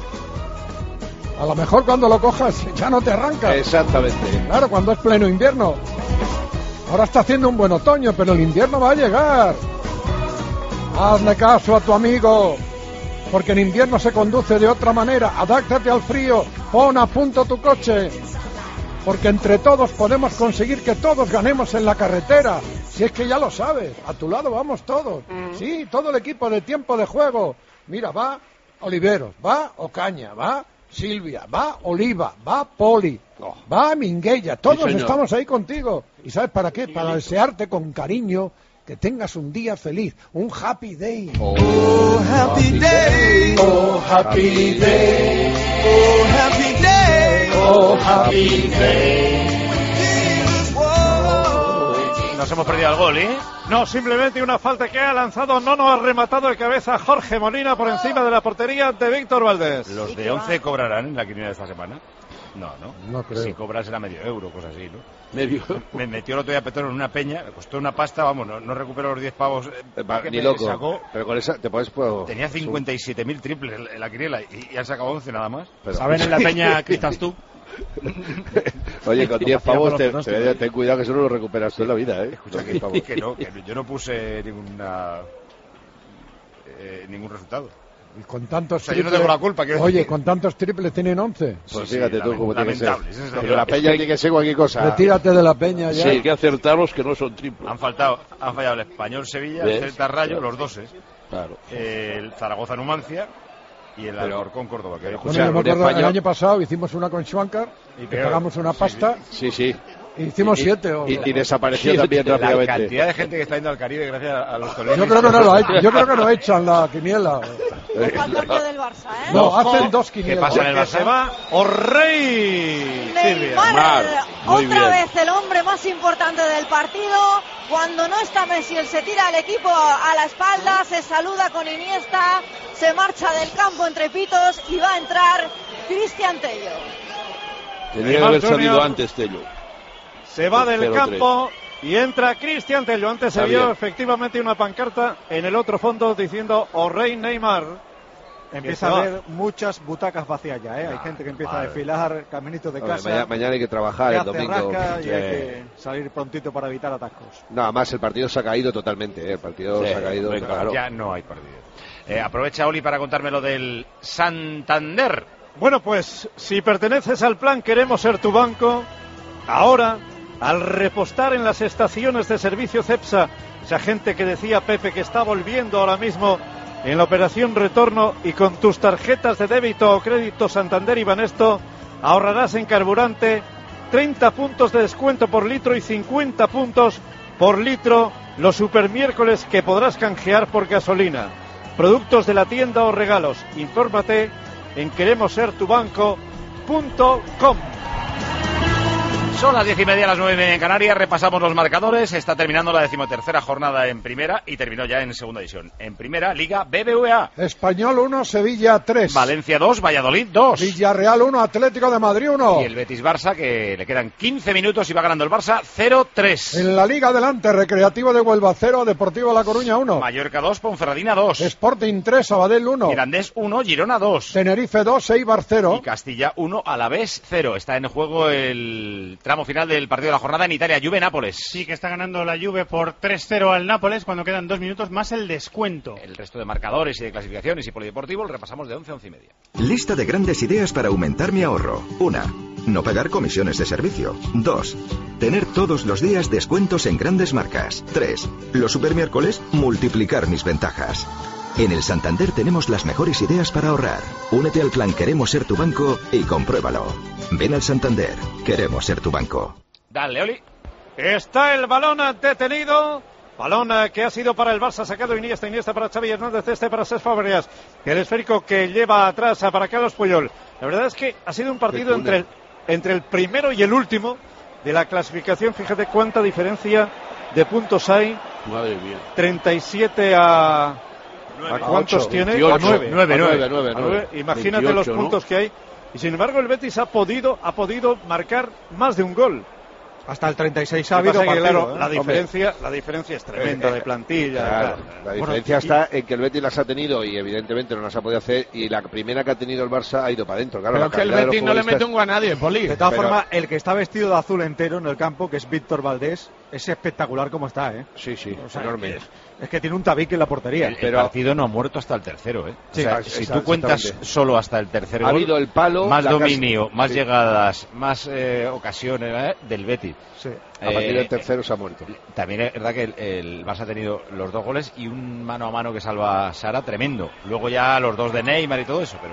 a lo mejor cuando lo cojas ya no te arranca. Exactamente. Claro, cuando es pleno invierno. Ahora está haciendo un buen otoño, pero el invierno va a llegar. Hazle caso a tu amigo, porque en invierno se conduce de otra manera. Adáctate al frío, pon a punto tu coche, porque entre todos podemos conseguir que todos ganemos en la carretera. Si es que ya lo sabes, a tu lado vamos todos. Sí, todo el equipo de tiempo de juego. Mira, va Oliveros, va Ocaña, va Silvia, va Oliva, va Poli, va Minguella. Todos señor. estamos ahí contigo. ¿Y sabes para qué? Para desearte con cariño que tengas un día feliz, un happy day. Oh, happy day. Oh, happy day. Oh, happy day. Oh, happy day. Nos hemos perdido el gol, ¿eh? No, simplemente una falta que ha lanzado, no nos ha rematado de cabeza Jorge Molina por encima de la portería de Víctor Valdés. ¿Los de once cobrarán en la quiniela de esta semana? No, no. No creo. Si cobras será medio euro, cosas así, ¿no? Medio. Me metió el otro día Petón en una peña, me costó una pasta, vamos, no, no recupero los diez pavos. eh, Va, que ni me loco. sacó. Pero con esa te puedes... Pues, Tenía cincuenta y siete mil triples en- en la quiniela y, y han sacado once nada más. pero- ¿Saben en la peña que estás tú? Oye, con diez pavos, te, Los te- pronósticos. ten cuidado que eso no lo recuperas tú en la vida, ¿eh? Escucha, Con que, diez pavos. que no, que yo no puse ninguna eh, ningún resultado. Y con tantos O sea, yo no triples- tengo la culpa, quiero Oye, decir. con tantos triples tienen once. Pues Sí, fíjate sí, tú cómo tiene que ser. lamentable, ese es el Pero la problema. peña tiene que ser cualquier cosa. Retírate de la peña ya. Sí, hay que acertarlos que no son triples. Han faltado, han fallado el Español Sevilla, el ¿Ves? Celta Rayo, Claro. los doses, Claro. eh, el Zaragoza Numancia y el Pero- Alcorcón Córdoba. Que Bueno, O sea, yo me un acuerdo, el español- año pasado hicimos una con Schwankar y peor. pagamos una Sí, pasta Sí, sí. y hicimos Y- siete. o- Y, y desapareció Sí, también la rápidamente. cantidad de gente que está yendo al Caribe gracias a los toleros. Yo creo que no lo ha- yo creo que no echan la quiniela. Le falta el tío del Barça, ¿eh? No, Ojo, hacen dos ¿Qué quinielas. pasa en el Que Barça? se va O'Reilly. Silvia. Neymar, Mar, muy otra bien. vez el hombre más importante del partido. Cuando no está Messi, él se tira al equipo a la espalda, se saluda con Iniesta, se marcha del campo entre pitos y va a entrar Cristian Tello. Tenía que Neymar haber salido Junior. antes, Tello. Se va del cero tres. campo y entra Cristian Tello. Antes se Está vio bien. efectivamente una pancarta en el otro fondo diciendo O'Reilly Neymar. Empieza Que se a va. haber muchas butacas vacías ya, ¿eh? Hay gente que empieza madre. a desfilar caminitos de Hombre, casa. mañana, mañana hay que trabajar que el hace domingo. rasca y Sí. hay que salir prontito para evitar atascos. Nada más, el partido se ha caído totalmente. ¿eh? El partido Sí, se ha caído. venga, claro. Ya no hay partido. Eh, aprovecha Oli para contarme lo del Santander. Bueno, pues si perteneces al plan Queremos ser tu banco, ahora, al repostar en las estaciones de servicio CEPSA, esa gente que decía Pepe que está volviendo ahora mismo en la operación retorno y con tus tarjetas de débito o crédito Santander y Banesto, ahorrarás en carburante treinta puntos de descuento por litro y cincuenta puntos por litro los supermiércoles que podrás canjear por gasolina. Productos de la tienda o regalos. Infórmate en queremos ser tu banco punto com. Son las diez y media, las nueve y media en Canarias. Repasamos los marcadores. Está terminando la decimotercera jornada en primera y terminó ya en segunda división. En primera, Liga B B V A. Español uno, Sevilla tres. Valencia dos, Valladolid dos. Villarreal uno, Atlético de Madrid uno. Y el Betis-Barça, que le quedan quince minutos y va ganando el Barça cero tres. En la Liga adelante, Recreativo de Huelva cero, Deportivo La Coruña uno. Mallorca dos, Ponferradina dos. Sporting tres, Sabadell uno. Mirandés uno, Girona dos. Tenerife dos, Eibar cero. Y Castilla uno, Alavés cero. Está en juego el tramo final del partido de la jornada en Italia, Juve-Nápoles. Sí, que está ganando la Juve por tres cero al Nápoles cuando quedan dos minutos más el descuento. El resto de marcadores y de clasificaciones y polideportivo lo repasamos de once a once y media. Lista de grandes ideas para aumentar mi ahorro. Una, no pagar comisiones de servicio. Dos, tener todos los días descuentos en grandes marcas. Tres, los supermiércoles, multiplicar mis ventajas. En el Santander tenemos las mejores ideas para ahorrar. Únete al plan Queremos Ser Tu Banco y compruébalo. Ven al Santander. Queremos ser tu banco. Dale, Oli. Está el balón detenido. Balón que ha sido para el Barça, sacado Iniesta, Iniesta para Xavi Hernández, este para Cesc Fàbregas. El esférico que lleva atrás para Carlos Puyol. La verdad es que ha sido un partido entre el, entre el primero y el último de la clasificación. Fíjate cuánta diferencia de puntos hay. Madre mía. treinta y siete a... ¿A cuántos tiene? veintiocho. A nueve. nueve, nueve, nueve, nueve. Imagínate veintiocho, los ¿no? puntos que hay. Y sin embargo el Betis ha podido ha podido marcar más de un gol. Hasta el treinta y seis Ha ha habido habido, partido, claro, ¿eh? la diferencia, la diferencia es tremenda Eh, de plantilla. Claro, claro. la Bueno, diferencia y- está en que el Betis las ha tenido y evidentemente no las ha podido hacer, y la primera que ha tenido el Barça ha ido para adentro. Claro, Pero la es que el calidad de los Betis no le futbolistas- mete un gol a nadie, Poli. De todas Pero- formas, el que está vestido de azul entero en el campo, que es Víctor Valdés, es espectacular como está, ¿eh? Sí, sí, O sea, enorme. Es, es que tiene un tabique en la portería. El, el partido no ha muerto hasta el tercero, ¿eh? Sí, o sea, exacto, si tú cuentas exactamente. solo hasta el tercer Ha gol, habido el palo, más la dominio, casa- más sí. llegadas, más eh, ocasiones ¿eh? del Betis. Sí. A partir del tercero se ha muerto. También es verdad que el, el Barça ha tenido los dos goles y un mano a mano que salva Sara tremendo. Luego ya los dos de Neymar y todo eso, pero...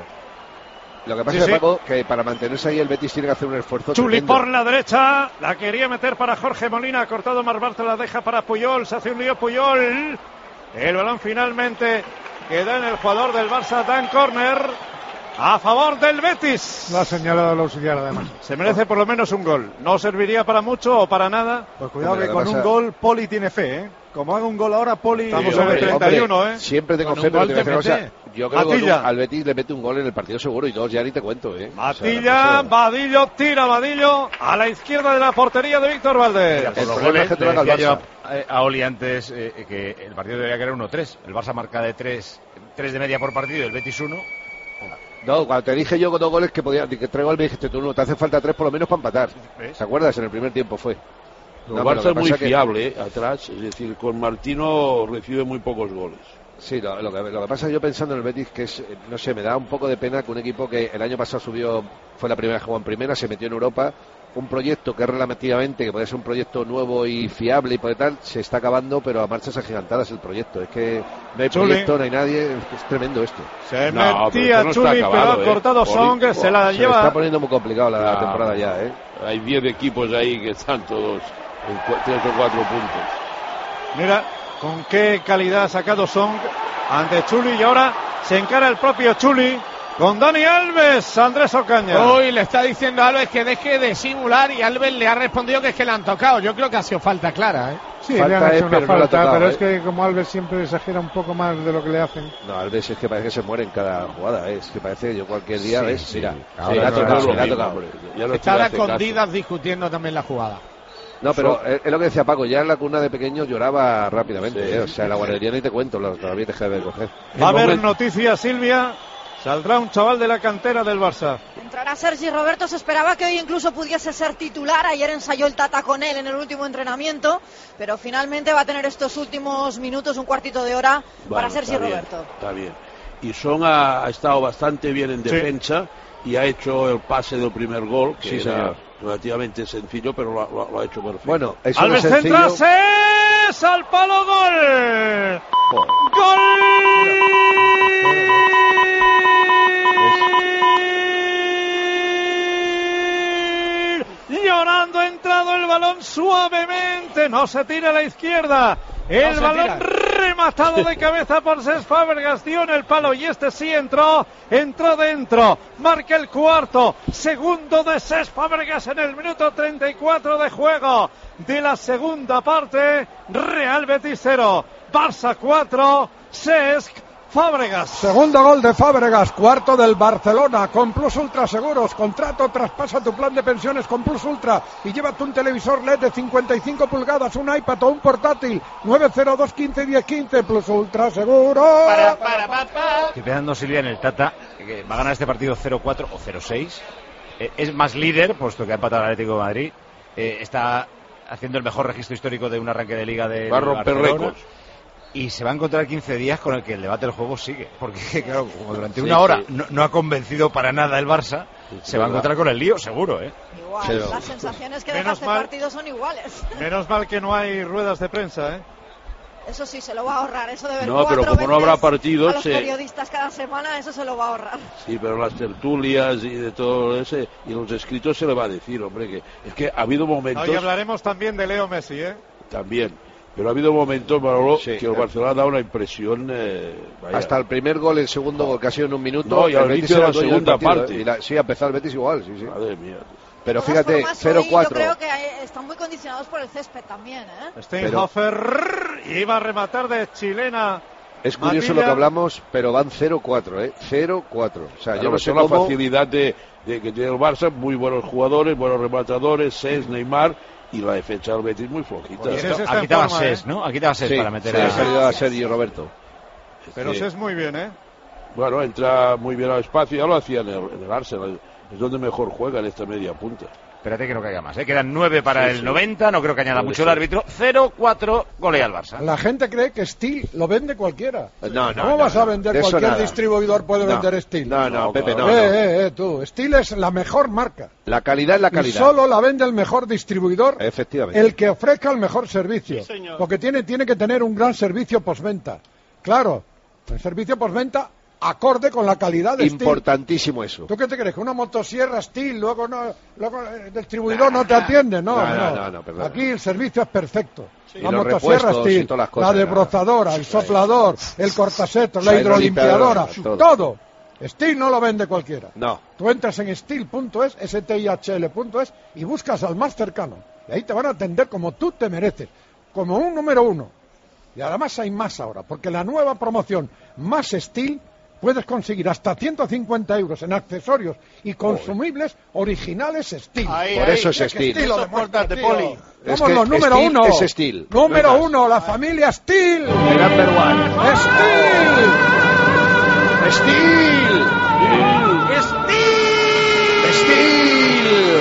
Lo que pasa Sí, es sí. Paco, que para mantenerse ahí el Betis tiene que hacer un esfuerzo Chuli tremendo. por la derecha, la quería meter para Jorge Molina, ha cortado Marbarta, la deja para Puyol, se hace un lío Puyol. El balón finalmente queda en el jugador del Barça, Dan Corner, a favor del Betis. Lo ha señalado el auxiliar además. Se merece por lo menos un gol. No serviría para mucho o para nada. Pues cuidado Hombre, que lo que con un pasa- gol Poli tiene fe, ¿eh? Como haga un gol ahora, Poli... Estamos Sí, en el hombre, treinta y uno, hombre, ¿eh? Siempre tengo Con fe, un pero gol te voy a te decir una mete. cosa. Yo creo que con Matilla. un- al Betis le mete un gol en el partido seguro y dos ya ni te cuento, ¿eh? Matilla, O sea, Vadillo, tira Vadillo a la izquierda de la portería de Víctor Valdés. Por El los problema goles, es que te le lo haga el decía yo Barça. a, a Oli antes eh, que el partido debería quedar uno tres. El Barça marca de tres, tres de media por partido y el Betis uno. No, cuando te dije yo con dos goles que podía, que traigo al me dijiste tú no, te hace falta tres por lo menos para empatar. ¿Ves? ¿Te acuerdas? En el primer tiempo fue. El No, pero lo Barça que es muy pasa que- fiable, ¿eh? Atrás, es decir, con Martino recibe muy pocos goles. Sí, lo, lo que, lo que pasa yo pensando en el Betis que es, eh, no sé, me da un poco de pena que un equipo que el año pasado subió, fue la primera vez que jugó en primera, se metió en Europa, un proyecto que es relativamente, que puede ser un proyecto nuevo y fiable y por tal, se está acabando, pero a marchas agigantadas el proyecto. Es que no hay Chuli. proyecto, no hay nadie, es, es tremendo esto. Se No, pero metía esto no está Chuli, pero acabado, ha ¿eh? cortado Poli- Song, se la Se le lleva... está poniendo muy complicado la, No, temporada no. ya, ¿eh? Hay diez equipos ahí que están todos en cu- tres o cuatro puntos. Mira con qué calidad ha sacado Song ante Chuli y ahora se encara el propio Chuli con Dani Alves, Andrés Ocaña. Hoy le está diciendo a Alves que deje de simular y Alves le ha respondido que es que le han tocado. Yo creo que ha sido falta clara, ¿eh? Sí, Falta le han es, hecho una pero no le ha falta, tocado, pero ¿eh? es que como Alves siempre exagera un poco más de lo que le hacen. No, Alves es que parece que se muere en cada jugada, ¿eh? Es que parece yo cualquier día, Sí, ¿ves? sí. Mira, Ahora le ha no tocado, es le lo ha mismo, tocado. hombre. Ya no Están te a hace caso. escondidas discutiendo también la jugada. No, pero es es lo que decía Paco, ya en la cuna de pequeño lloraba rápidamente, Sí, ¿eh? O sea, en la guardería ni te cuento, los todavía te deja de coger. Va a El haber momento- noticias, Silvia. Saldrá un chaval de la cantera del Barça. Entrará Sergi Roberto, se esperaba que hoy incluso pudiese ser titular, ayer ensayó el Tata con él en el último entrenamiento, pero finalmente va a tener estos últimos minutos, un cuartito de hora para Bueno, Sergi está bien, Roberto. Está bien. Y Son ha, ha estado bastante bien en Sí. defensa y ha hecho el pase del primer gol, que Sí, era señor. relativamente sencillo, pero lo, lo- lo ha hecho perfecto. Bueno, eso Alves no es sencillo. centra, se al palo, gol. Joder. Gol. Llorando ha entrado el balón suavemente, no se tira a la izquierda. El se balón tira. rematado de cabeza por Cesc Fábregas, dio en el palo y este sí entró, entró dentro, marca el cuarto, segundo de Cesc Fábregas en el minuto treinta y cuatro de juego de la segunda parte. Real Betis cero, Barça cuatro, Cesc Fábregas. Segundo gol de Fábregas, cuarto del Barcelona, con Plus Ultra Seguros. Contrato, traspasa tu plan de pensiones con Plus Ultra y llévate un televisor L E D de cincuenta y cinco pulgadas, un iPad o un portátil. nueve cero dos quince diez quince, Plus Ultra Seguros. Para, para, para, para. Estoy pensando, Silvia, en el Tata, que va a ganar este partido cero cuatro o cero seis. Eh, es más líder, puesto que ha empatado el Atlético de Madrid. Eh, está haciendo el mejor registro histórico de un arranque de liga de va a romper récords. Y se va a encontrar quince días con el que el debate del juego sigue. Porque, claro, como durante Sí, una hora sí. no, no ha convencido para nada el Barça, Sí, se va a encontrar con el lío, seguro, ¿eh? Igual, Pero- las sensaciones que deja Menos este mal- partido son iguales. Menos mal que no hay ruedas de prensa, ¿eh? Eso sí, se lo va a ahorrar. Eso de ver No, pero cuatro como no habrá veces partidos, a los se- periodistas cada semana, eso se lo va a ahorrar. Sí, pero las tertulias y de todo ese y los escritos se le va a decir, hombre, que es que ha habido momentos Hoy hablaremos también de Leo Messi, ¿eh? también, pero ha habido momentos, Manolo, Sí, que el eh. Barcelona ha dado una impresión. Eh, vaya. Hasta el primer gol, el segundo gol, casi en un minuto. No, y al el Betis inicio de era la dueño del segunda partido, parte. ¿eh? Y la- sí, ha empezado el Betis igual, sí, sí. Madre mía. Pero De todas fíjate, formas, cero hoy cuatro. Yo creo que eh, están muy condicionados por el césped también, ¿eh? Steinhofer iba a rematar de chilena. Es curioso Matilla. lo que hablamos, pero van cero cuatro, ¿eh? cero cuatro. O sea, Claro, yo no sé con la cómo... facilidad de, de que tiene el Barça, muy buenos jugadores, buenos rematadores, Cesc, Neymar, y la defensa del Betis muy flojita. Y Cesc está Aquí en estaba forma, ¿eh? Cesc, ¿no? Aquí estaba Cesc Sí, para meter sí, a... ha salido a Sergio Roberto. Pero Sí. es muy bien, ¿eh? Bueno, entra muy bien al espacio, ya lo hacía en el, en el Arsenal, es donde mejor juega en esta media punta. Espérate que no caiga más, ¿eh? Quedan nueve para Sí, el sí. noventa, no creo que añada Puede mucho el ser. árbitro. cero cuatro, golea al Barça. La gente cree que Steel lo vende cualquiera. No, no, ¿Cómo no, vas no. a vender? De eso Cualquier nada. distribuidor puede No. vender Steel. No, no, No, Pepe, no, eh, no. eh, eh, tú. Steel es la mejor marca. La calidad es la Y calidad. solo la vende el mejor distribuidor, Efectivamente. el que ofrezca el mejor servicio. Sí, señor. Porque tiene, tiene que tener un gran servicio postventa. Claro, el servicio postventa acorde con la calidad de Steel. Importantísimo eso. ¿Tú qué te crees? ¿Que una motosierra Steel, luego, no, luego el distribuidor no te atiende? No, No, no, no. no, no, perdón. Aquí el servicio es perfecto. Y La los motosierra repuestos y Steel, todas las cosas, la desbrozadora, el soplador, el cortasetos, la La hidrolimpiadora, hidrolimpiadora, todo. Steel no lo vende cualquiera. No. Tú entras en steel punto es, S T I H L punto es, y buscas al más cercano. Y ahí te van a atender como tú te mereces, como un número uno. Y además hay más ahora, porque la nueva promoción Más Steel puedes conseguir hasta ciento cincuenta euros en accesorios y consumibles originales Steel. Ahí, Por ahí. eso es Que Steel. Steel lo Eso es demuestra, importante, tío. Poli. Es Somos que los número Steel uno. es Steel. Número No hay más. uno, la familia Steel. The number one. Steel. Steel. Steel.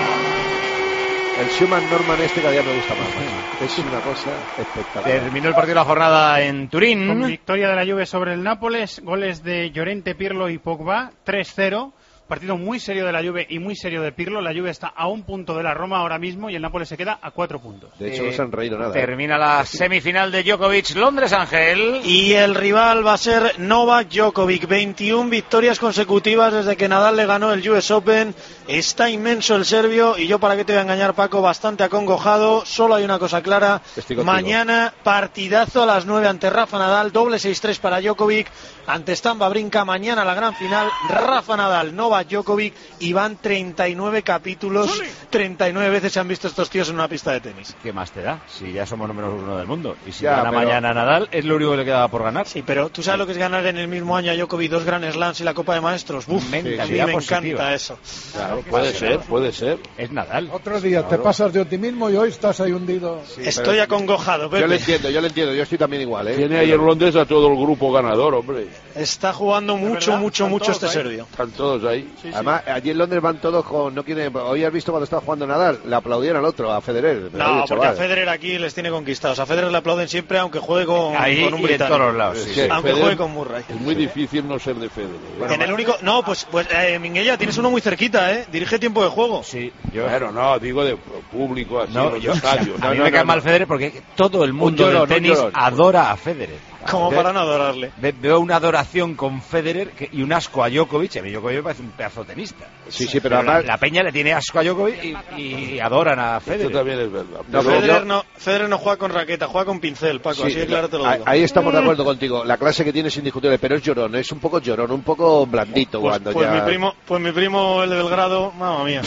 El Schumann Norman este cada día me gusta más. macho. Es una cosa espectacular. Terminó el partido de la jornada en Con Turín. victoria de la Juve sobre el Nápoles, goles de Llorente, Pirlo y Pogba, tres cero. Partido muy serio de la Juve y muy serio de Pirlo. La Juve está a un punto de la Roma ahora mismo y el Nápoles se queda a cuatro puntos. De hecho, no se han reído nada. ¿eh? Termina la semifinal de Djokovic, Londres, Ángel. Y el rival va a ser Novak Djokovic. veintiuna victorias consecutivas desde que Nadal le ganó el U S Open. Está inmenso el serbio y yo, para qué te voy a engañar, Paco, bastante acongojado. Solo hay una cosa clara. Estoy contigo. Mañana partidazo a las nueve ante Rafa Nadal. Doble seis tres para Djokovic. Ante Stan Wawrinka. Mañana la gran final. Rafa Nadal, Novak Djokovic. Y van treinta y nueve capítulos. treinta y nueve veces se han visto estos tíos en una pista de tenis. ¿Qué más te da? Si ya somos número uno del mundo. Y si Ya, gana pero- mañana Nadal, es lo único que le queda por ganar. Sí, pero ¿tú sabes lo que es ganar en el mismo año a Djokovic dos Grand Slams y la Copa de Maestros? Uf, Mentalidad a mí me positiva. encanta eso. Claro, puede ser, puede ser. Es Nadal. Otro día te pasas de optimismo y hoy estás ahí hundido. Estoy acongojado, Pepe. Yo le entiendo, yo le entiendo. Yo estoy también igual, ¿eh? Tiene ahí en Londres a todo el grupo ganador, hombre. Está jugando mucho, verdad, mucho, están mucho todos este ahí. serbio. Están todos ahí. Sí, sí. Además, allí en Londres van todos con... no quieren. Hoy has visto cuando estaba jugando Nadal, le aplaudían al otro, a Federer. Pero, No, oye, porque chaval, a Federer aquí les tiene conquistados. A Federer le aplauden siempre, aunque juegue con, Ahí con un y en británico. todos los lados. Es sí, que sí. Aunque Federer- juegue con Murray. Es muy difícil no ser de Federer. En el único... No, pues, pues eh, Minguella, tienes uno muy cerquita, ¿eh? Dirige tiempo de juego. Sí, yo... Bueno, no, digo de público así No, en los yo, estadios. a mí No, me no, cae no, mal no. Federer porque todo el mundo llorón, del un tenis llorón. adora a Federer. Como para no adorarle. Ve, veo una adoración con Federer que, y un asco a Djokovic. A mí Djokovic me parece un pedazo de tenista. Sí, sí, pero, pero además... la, la peña le tiene asco a Djokovic y, y adoran a Federer. Esto también es verdad. No, Federer, no, Federer no juega con raqueta, juega con pincel, Paco, Sí, así de claro te lo digo. Ahí estamos de acuerdo contigo. La clase que tiene es indiscutible, pero es llorón, es un poco llorón, un poco blandito Pues, cuando pues ya... mi primo, pues mi primo, el de Belgrado, mamma mía.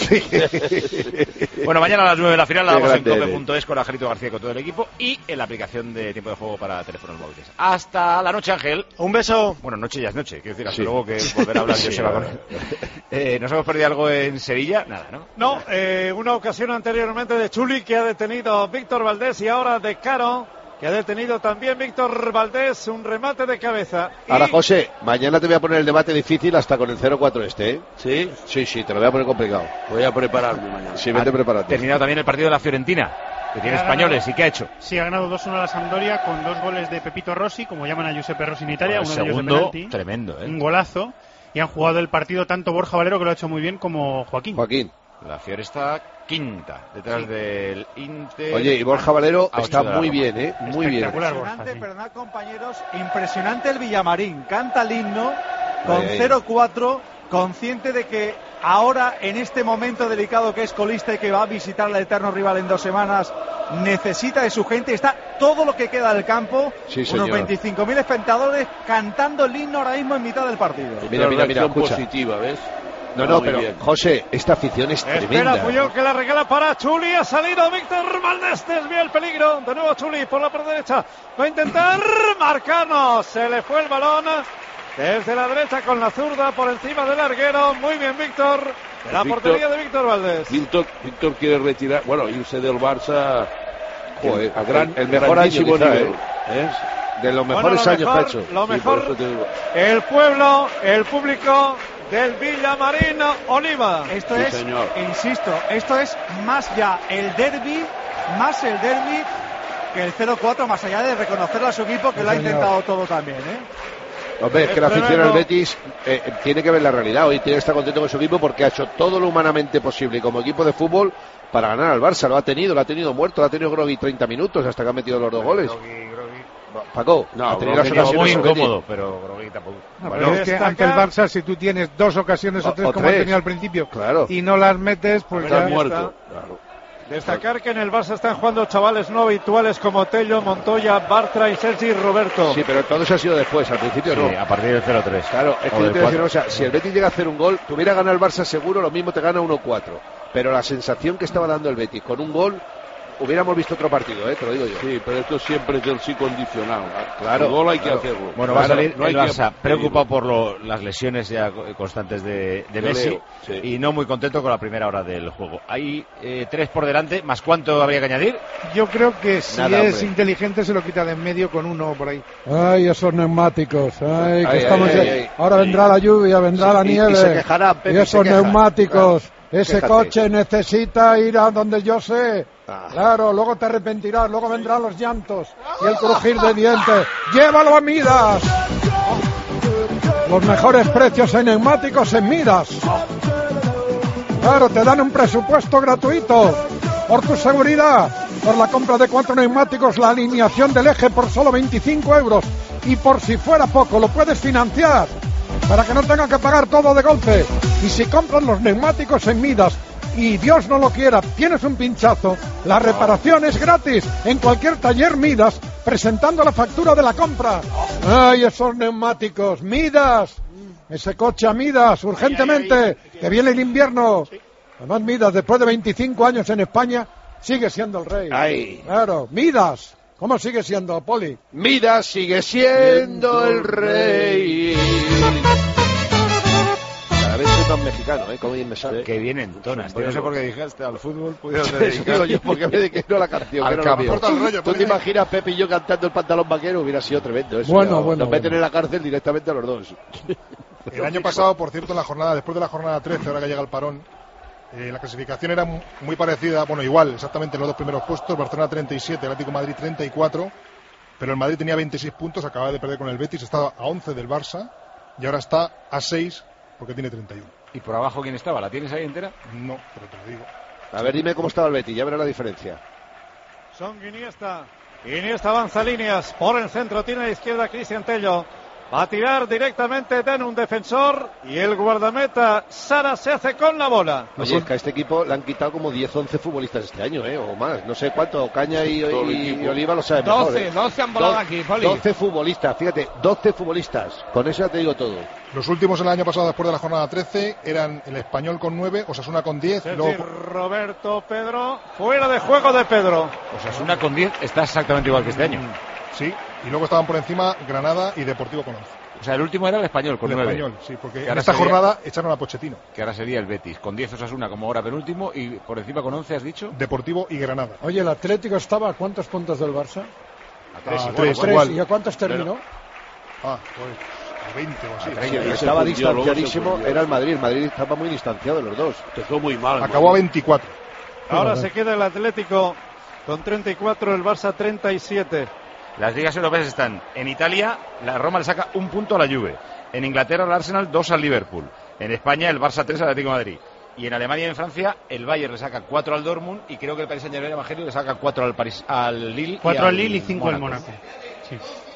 Bueno, mañana a las nueve la final la Qué damos en grande cope punto es con Angelito García y con todo el equipo y en la aplicación de tiempo de juego para teléfonos móviles. Hasta la noche, Ángel. Un beso. Bueno, noche ya es noche, quiero decir, hasta Sí. luego que volver a hablar Sí, Joseba con él. Eh, ¿Nos hemos perdido algo en Sevilla? Nada, ¿no? No, eh, una ocasión anteriormente de Chuli que ha detenido Víctor Valdés y ahora de Caro que ha detenido también Víctor Valdés, un remate de cabeza. Y... Ahora, José, mañana te voy a poner el debate difícil hasta con el cero cuatro este, ¿eh? ¿Sí? Sí, sí, te lo voy a poner complicado. Voy a prepararme mañana. Sí, vete Ha preparando. terminado también el partido de la Fiorentina, que tiene Ha españoles. ganado- ¿Y qué ha hecho? Sí, ha ganado dos uno a la Sampdoria con dos goles de Pepito Rossi, como llaman a Giuseppe Rossi en Italia, Bueno, el uno de ellos de segundo, penalti. tremendo, ¿eh? Un golazo. Y han jugado el partido tanto Borja Valero, que lo ha hecho muy bien, como Joaquín. Joaquín. La Fiore está quinta, detrás del Inter. Oye, y Borja Valero a ocho está de la muy Roma. bien, ¿eh? Muy bien. Espectacular, Borja, Impresionante, sí. perdonad compañeros, impresionante el Villamarín. Canta el himno con Ay, ay. cero cuatro, consciente de que ahora, en este momento delicado que es colista y que va a visitar al eterno rival en dos semanas, necesita de su gente. Está todo lo que queda del campo, Sí, unos señor. veinticinco mil espectadores cantando el himno ahora mismo en mitad del partido. Mira, mira, mira, Reacción escucha. positiva, ¿ves? No, Está no, muy pero, bien. José, esta afición es Espera tremenda. Puyol que la regala para Chuli, ha salido Víctor Valdés, desvía el peligro, de nuevo Chuli por la parte derecha, va a intentar marcarnos, se le fue el balón desde la derecha con la zurda por encima del larguero, muy bien Víctor, de la Víctor- portería de Víctor Valdés. Víctor, Víctor quiere retirar, bueno, irse del Barça Joder, a gran, el mejor año grandísimo quizá, nivel. ¿eh? ¿eh? De los Bueno, mejores lo años mejor- que ha hecho. Lo Sí, mejor, por eso te digo. el pueblo, el público del Villamarín Oliva. Esto Sí, es, señor. insisto, esto es más ya el derbi, más el derbi que el cero cuatro, más allá de reconocerle a su equipo que Sí, lo ha señor. intentado todo también, ¿eh? Hombre, es Es que la afición tremendo. al Betis eh, eh, tiene que ver la realidad. Hoy tiene que estar contento con su equipo porque ha hecho todo lo humanamente posible como equipo de fútbol para ganar al Barça. Lo ha tenido, lo ha tenido muerto, lo ha tenido Grogui treinta minutos hasta que ha metido los dos goles. Paco, No, ha tenido Grogui las no, ocasiones Muy el Betis. incómodo, pero Grogui tampoco. No, Bueno, pero es que destacar- ante el Barça, si tú tienes dos ocasiones o, O- tres, o como han tres. tenido al principio, Claro. y no las metes, pues Estás ya... Está muerto. Claro. Destacar que en el Barça están jugando chavales no habituales como Tello, Montoya, Bartra y Sergi Roberto. Sí, pero todo eso ha sido después, al principio no. Sí, a partir del cero tres. Claro, es que O yo del te voy a decir cuatro. una cosa, si el Betis llega a hacer un gol, tuviera ganado el Barça seguro, lo mismo te gana uno cuatro. Pero la sensación que estaba dando el Betis con un gol, hubiéramos visto otro partido, ¿eh? Te lo digo yo. Sí, pero esto siempre es del sí condicional. Claro, El gol hay claro. que hacerlo. Bueno, va a Claro, salir no hay el que Barça pedirlo. preocupado por lo- las lesiones ya co- constantes de, de De Messi Leo, sí. y no muy contento con la primera hora del juego. Hay eh, tres por delante, ¿más cuánto habría que añadir? Yo creo que si Nada, es hombre. inteligente se lo quita de en medio con uno por ahí. Ay, esos neumáticos. Ay, que Ay, estamos ay, ya- ay, ay. Ahora vendrá la lluvia, vendrá Sí, la y- y nieve. se quejará, Pepe, y se esos queja. neumáticos. Claro. Ese Quéjate. coche necesita ir a donde yo sé. Ah. Claro, luego te arrepentirás, luego vendrán los llantos y el crujir de dientes. ¡Llévalo a Midas! Los mejores precios en neumáticos en Midas. Claro, te dan un presupuesto gratuito. Por tu seguridad, por la compra de cuatro neumáticos, la alineación del eje por solo veinticinco euros. Y por si fuera poco, lo puedes financiar para que no tengan que pagar todo de golpe. Y si compras los neumáticos en Midas y Dios no lo quiera, tienes un pinchazo, la reparación es gratis en cualquier taller Midas, presentando la factura de la compra. ¡Ay, esos neumáticos! ¡Midas! Ese coche a Midas, urgentemente, que viene el invierno. Además, Midas, después de veinticinco años en España, sigue siendo el rey. Ay. Claro, Midas. ¿Cómo sigue siendo, Poli? Midas sigue siendo el rey. Cada vez soy más mexicano, ¿eh? Como bien me sale. Que vienen tonas. Tío, no sé por qué dijiste al fútbol. Eso digo yo, porque me dediqué a la canción. Al que no la campo. mío. Corta el rollo, ¿Tú te ponle. imaginas Pepe y yo cantando el pantalón vaquero? Hubiera sido tremendo eso. Bueno, ya. bueno, Nos meten bueno. en la cárcel directamente a los dos. El año pasado, por cierto, en la jornada, después de la jornada trece, ahora que llega el parón, eh, la clasificación era mu- muy parecida, bueno, igual, exactamente en los dos primeros puestos, Barcelona treinta y siete, Atlético de Madrid treinta y cuatro, pero el Madrid tenía veintiséis puntos, acaba de perder con el Betis, estaba a once del Barça y ahora está a seis porque tiene treinta y uno. ¿Y por abajo quién estaba? ¿La tienes ahí entera? No, pero te lo digo. A ver, dime cómo estaba el Betis, ya verás la diferencia. Son Iniesta. Iniesta avanza líneas por el centro, tiene a la izquierda Cristian Tello. Va a tirar directamente de un defensor y el guardameta Sara se hace con la bola. Oye, es que a este equipo le han quitado como diez, once futbolistas este año, ¿eh? O más, no sé cuánto. Caña y, y, y Oliva lo saben mejor. doce, ¿eh? doce han volado Do- aquí, Poli. doce futbolistas, fíjate, doce futbolistas. Con eso ya te digo todo. Los últimos el año pasado, después de la jornada trece, eran el Español con nueve, Osasuna con diez. Es Y luego... decir, Roberto Pedro, fuera de juego de Pedro. Osasuna con diez está exactamente igual que este año. Sí, y luego estaban por encima Granada y Deportivo con once. O sea, el último era el Español con El nueve. Español, sí, porque Que en ahora esta sería- jornada echaron a Pochettino. Que ahora sería el Betis, con diez Osasuna como ahora penúltimo y por encima con once, ¿has dicho? Deportivo y Granada. Oye, el Atlético estaba a cuántos puntos del Barça? A tres, A igual, tres, igual. igual. ¿Y a cuántos terminó? Ah, pues a veinte o así. A treinta. El que se estaba fundió, luego se distanciadísimo fundió. era el Madrid. El Madrid estaba muy distanciado los dos. Empezó muy mal. Acabó a veinticuatro. Ahora Joder. se queda el Atlético con treinta y cuatro, el Barça treinta y siete. Las ligas europeas están en Italia, la Roma le saca un punto a la Juve. En Inglaterra el Arsenal dos al Liverpool. En España el Barça tres al Atlético de Madrid. Y en Alemania y en Francia el Bayern le saca cuatro al Dortmund y creo que el Paris Saint-Germain Evangelio le saca cuatro al París, al Lille. cuatro y al Lille y cinco al Mónaco. Sí.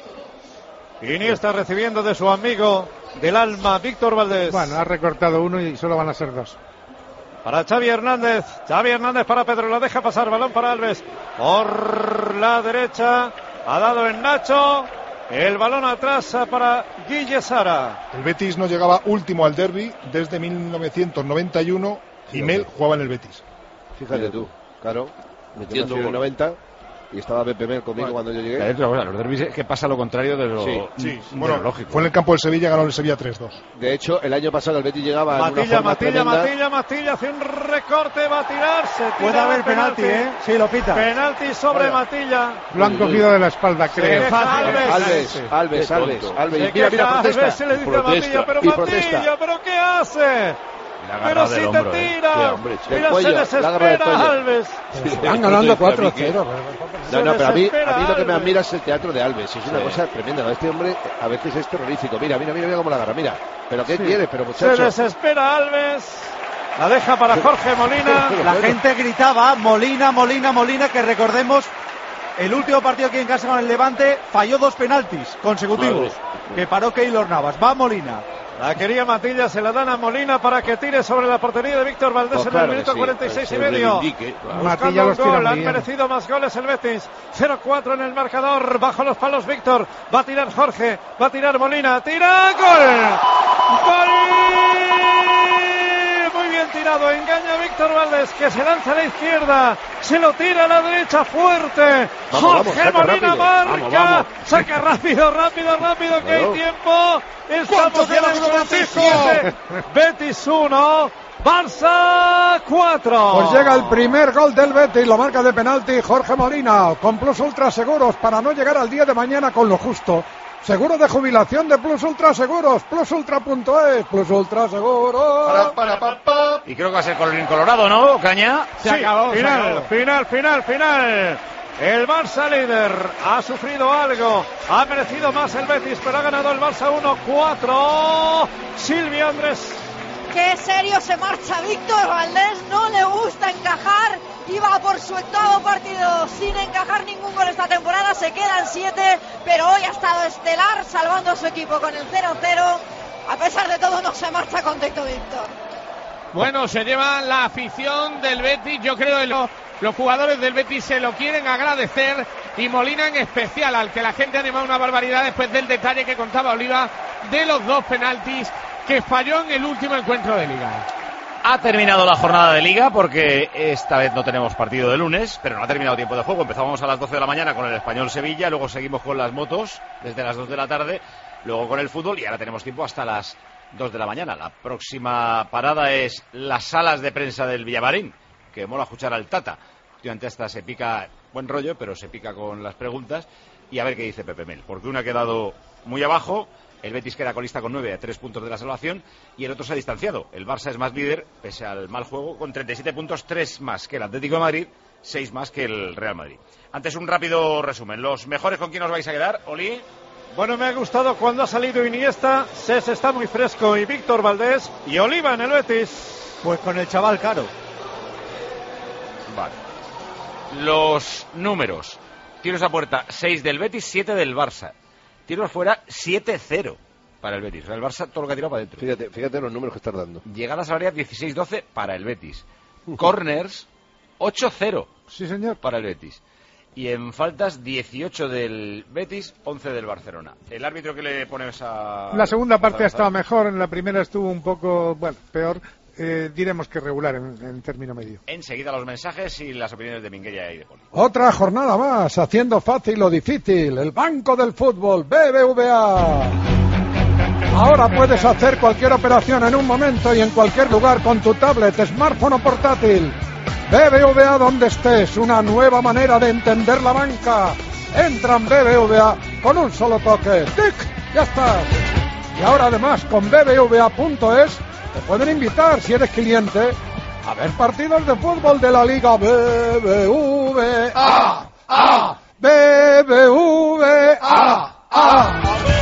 Iniesta recibiendo de su amigo del alma, Víctor Valdés. Bueno, ha recortado uno y solo van a ser dos. Para Xavi Hernández, Xavi Hernández para Pedro, la deja pasar, balón para Alves, por la derecha, ha dado en Nacho, el balón atrás para Guille Sara. El Betis no llegaba último al derbi desde mil novecientos noventa y uno y Mel jugaba en el Betis. Fíjate tú, claro. Metiendo Yo nací en el gol. noventa y estaba Pepe Mel conmigo cuando yo llegué. Claro, bueno, los derbis es que pasa lo contrario de lo, Sí, Sí, de bueno, lo lógico. fue en el campo del Sevilla, ganó el Sevilla tres dos. De hecho, el año pasado el Betis llegaba en una Matilla, forma Matilla, tremenda. Matilla, Matilla, hace un recorte, va a tirarse. Puede haber penalti, ¿eh? Sí, lo pita. Penalti sobre Vaya. Matilla. Lo han cogido de la espalda, Se creo. queja Alves. Alves, Alves, Qué Alves, tonto. Alves. Se Y mira, mira, queja protesta. Alves, se le dice a Protesta. Matilla, pero Y protesta. Matilla, ¿pero qué hace? Le ha Pero agarrado si del te hombro, eh. tira, Sí, hombre, sí. mira, Del cuello, se le ha agarrado del desespera cuello. Alves. Van ganando cuatro a Piqué. cero. No, no, pero a mí, a mí lo que me Alves. admira es el teatro de Alves. Es una cosa tremenda. Este hombre a veces es terrorífico. Mira, mira, mira, mira cómo la agarra. Mira. ¿Pero qué tiene? Pero Se muchacho. desespera Alves. La deja para Jorge Molina. La gente gritaba Molina, Molina, Molina, que recordemos el último partido aquí en casa con el Levante falló dos penaltis consecutivos que paró Keylor Navas. Va Molina. La quería Matilla, se la dan a Molina para que tire sobre la portería de Víctor Valdés Pues en claro el que minuto sí, cuarenta y seis y Se medio. reivindique, claro. Matilla Buscando los un tira gol, muy han bien. merecido más goles el Betis. cero cuatro en el marcador, bajo los palos Víctor. Va a tirar Jorge, va a tirar Molina, tira, gol. ¡Gol! Muy bien tirado, engaña a Víctor Valdés, que se lanza a la izquierda, se lo tira a la derecha fuerte. Vamos, vamos, Jorge saca Molina rápido. marca, Vamos, vamos. saca rápido, rápido, rápido, que hay Claro. tiempo. Estamos en el Francisco. Betis uno, Barça cuatro. Pues llega el primer gol del Betis, lo marca de penalti Jorge Molina, con Plus Ultra Seguros para no llegar al día de mañana con lo justo. Seguro de jubilación de Plus Ultra Seguros, plus ultra punto es, Plus Ultra Seguros. Para, para, pa, pa. Y creo que va a ser colorín colorado, ¿no, Caña? Se Sí, acabó, se final, acabó. final, final, final. El Barça líder ha sufrido algo, ha merecido más el Betis, pero ha ganado el Barça uno cuatro. Silvia Andrés. Qué serio se marcha Víctor Valdés, no le gusta encajar y va por su octavo partido sin encajar ningún gol esta temporada, se quedan siete, pero hoy ha estado estelar salvando a su equipo con el cero cero. A pesar de todo no se marcha contento Víctor. Bueno, se lleva la afición del Betis, yo creo que los, los jugadores del Betis se lo quieren agradecer y Molina en especial, al que la gente ha animado una barbaridad después del detalle que contaba Oliva de los dos penaltis que falló en el último encuentro de Liga. Ha terminado la jornada de Liga porque esta vez no tenemos partido de lunes, pero no ha terminado tiempo de juego. Empezábamos a las doce de la mañana con el Español Sevilla, luego seguimos con las motos desde las dos de la tarde, luego con el fútbol y ahora tenemos tiempo hasta las dos de la mañana. La próxima parada es las salas de prensa del Villamarín, que mola escuchar al Tata. Últimamente hasta se pica, buen rollo, pero se pica con las preguntas y a ver qué dice Pepe Mel, porque uno ha quedado muy abajo. El Betis queda colista con nueve a tres puntos de la salvación y el otro se ha distanciado. El Barça es más líder, pese al mal juego, con treinta y siete puntos, tres más que el Atlético de Madrid, seis más que el Real Madrid. Antes un rápido resumen. ¿Los mejores con quién os vais a quedar, Oli? Bueno, me ha gustado cuando ha salido Iniesta, Ses está muy fresco y Víctor Valdés y Oliva en el Betis. Pues con el chaval caro. Vale. Los números. tiros a puerta, seis del Betis, siete del Barça. Tiros fuera, siete cero para el Betis. O sea, el Barça todo lo que ha tirado para adentro. Fíjate, fíjate los números que estás dando. Llegadas al área, dieciséis doce para el Betis. Corners, ocho cero sí, señor. para el Betis. Y en faltas, dieciocho del Betis, once del Barcelona. ¿El árbitro que le pone esa...? La segunda parte ha estado mejor, en la primera estuvo un poco, bueno, peor. Eh, diremos que regular en, en término medio. Enseguida los mensajes y las opiniones de Minguella y de Poli. Otra jornada más, haciendo fácil lo difícil. El Banco del Fútbol, B B V A. Ahora puedes hacer cualquier operación en un momento y en cualquier lugar con tu tablet, smartphone o portátil. B B V A donde estés, una nueva manera de entender la banca. Entra en B B V A con un solo toque. ¡Tic! ¡Ya estás! Y ahora además con B B V A punto es te pueden invitar, si eres cliente, a ver partidos de fútbol de la Liga B B V A. ¡Ah! B B V A. ¡Ah!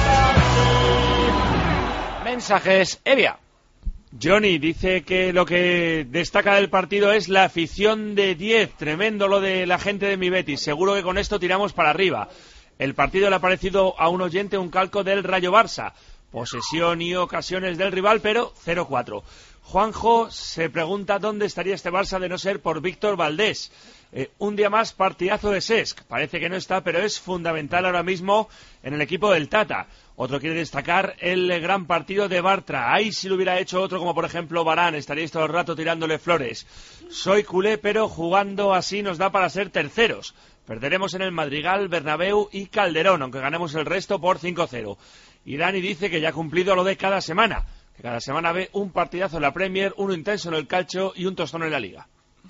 Mensajes, Evia. Johnny dice que lo que destaca del partido es la afición de diez. Tremendo lo de la gente de mi Betis. Seguro que con esto tiramos para arriba. El partido le ha parecido a un oyente un calco del Rayo Barça. Posesión y ocasiones del rival, pero cero cuatro. Juanjo se pregunta dónde estaría este Barça de no ser por Víctor Valdés. Eh, un día más, partidazo de Cesc. Parece que no está, pero es fundamental ahora mismo en el equipo del Tata. Otro quiere destacar el gran partido de Bartra. Ahí si lo hubiera hecho otro, como por ejemplo Varane, estaríais todo el rato tirándole flores. Soy culé, pero jugando así nos da para ser terceros. Perderemos en el Madrigal, Bernabéu y Calderón, aunque ganemos el resto por cinco cero. Y Dani dice que ya ha cumplido lo de cada semana, que cada semana ve un partidazo en la Premier, uno intenso en el calcio y un tostón en la Liga.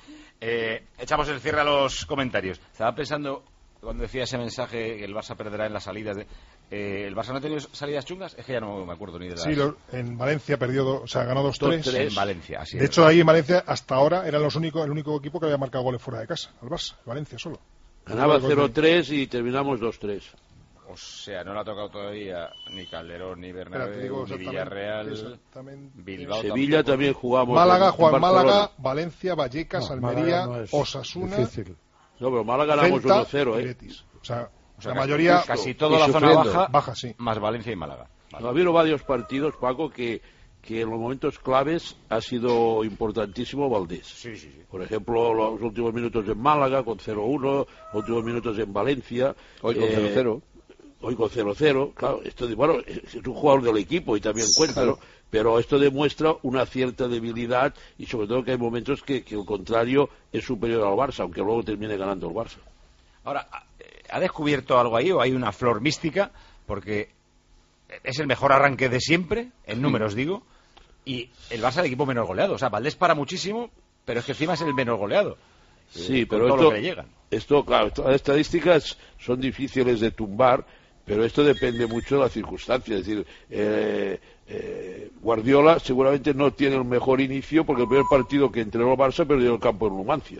Eh, echamos el cierre a los comentarios. Estaba pensando, cuando decía ese mensaje, que el Barça perderá en las salidas. De, eh, ¿El Barça no ha tenido salidas chungas? Es que ya no me acuerdo ni de las... Sí, lo, en Valencia perdió, do, o sea, ganó dos tres. En Valencia, así De es. hecho, ahí en Valencia, hasta ahora, era los único, el único equipo que había marcado goles fuera de casa, el Barça, Valencia solo. Ganaba cero tres y terminamos dos tres. O sea, no le ha tocado todavía ni Calderón, ni Bernabéu, ni Villarreal, Bilbao. Sevilla tampoco. también jugamos. Málaga, en, Juan en Málaga, Valencia, Vallecas, No, Almería, Málaga no es Osasuna. difícil. No, pero Málaga ganamos Celta uno cero, y ¿eh? Betis. O sea, O sea, la mayoría. Casi toda la zona baja, baja, sí. más Valencia y Málaga. Vale. Ha habido varios partidos, Paco, que, que en los momentos claves ha sido importantísimo Valdés. Sí, sí, sí. Por ejemplo, los últimos minutos en Málaga con cero uno, los últimos minutos en Valencia. Hoy con cero cero. Hoy con cero cero, claro, esto de, bueno, es un jugador del equipo y también cuenta, Claro. ¿no? Pero esto demuestra una cierta debilidad y sobre todo que hay momentos que, que el contrario es superior al Barça, aunque luego termine ganando el Barça. Ahora, ¿ha descubierto algo ahí o hay una flor mística? Porque es el mejor arranque de siempre, en números digo, y el Barça es el equipo menos goleado. O sea, Valdés para muchísimo, pero es que encima es el menos goleado. Sí, eh, con pero todo esto, lo que le llegan. esto, claro, todas las estadísticas son difíciles de tumbar, pero esto depende mucho de las circunstancias. Es decir, eh, eh, Guardiola seguramente no tiene el mejor inicio porque el primer partido que entrenó el Barça perdió el campo en Numancia.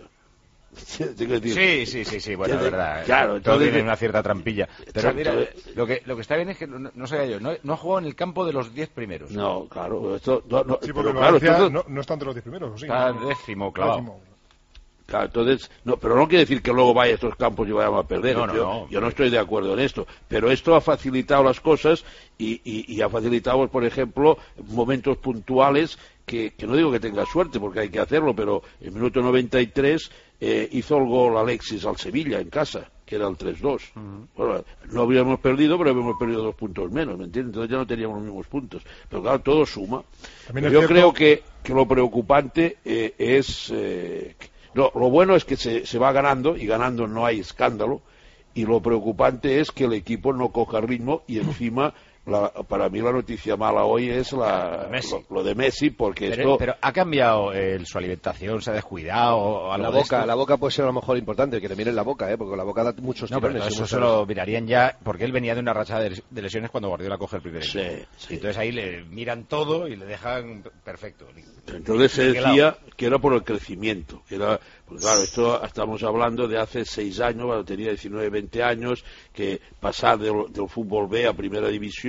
Sí, sí, sí, sí, bueno, es verdad. Claro, todo entonces, tiene una cierta trampilla. Pero exacto. mira, lo que, lo que está bien es que no, no sabía yo, no, no ha jugado en el campo de los diez primeros. No, claro, esto, no, no, Sí, pero porque claro, Valencia esto- no, no está entre los diez primeros, ¿o sí? Está décimo clavado. Décimo. Claro, entonces, no, pero no quiere decir que luego vaya a estos campos y vayamos a perder. No, no, yo, no. yo no estoy de acuerdo en esto. Pero esto ha facilitado las cosas y, y, y ha facilitado, por ejemplo, momentos puntuales que, que no digo que tenga suerte porque hay que hacerlo, pero en el minuto noventa y tres eh, hizo el gol Alexis al Sevilla en casa, que era el tres dos. Uh-huh. Bueno, no habríamos perdido, pero habíamos perdido dos puntos menos, ¿me entiendes? Entonces ya no teníamos los mismos puntos. Pero claro, todo suma. También es Yo cierto- creo que, que lo preocupante eh, es... Eh, No, lo bueno es que se, se va ganando y ganando no hay escándalo y lo preocupante es que el equipo no coja ritmo y encima la, para mí la noticia mala hoy es la, Messi. Lo, lo de Messi porque Pero, esto pero ha cambiado eh, su alimentación, se ha descuidado o algo La de boca, esto? la boca puede ser a lo mejor importante, que le miren la boca, ¿eh? Porque la boca da muchos No, pero tirones. todo eso y se muchas- lo mirarían ya, porque él venía de una racha de de lesiones cuando Guardiola coge el primer Sí, equipo. sí. Entonces ahí le miran todo y le dejan perfecto. entonces se ¿De qué lado? decía que era por el crecimiento, que era, pues claro, esto estamos hablando de hace seis años, cuando tenía diecinueve, veinte años, que pasar del, del fútbol B a primera división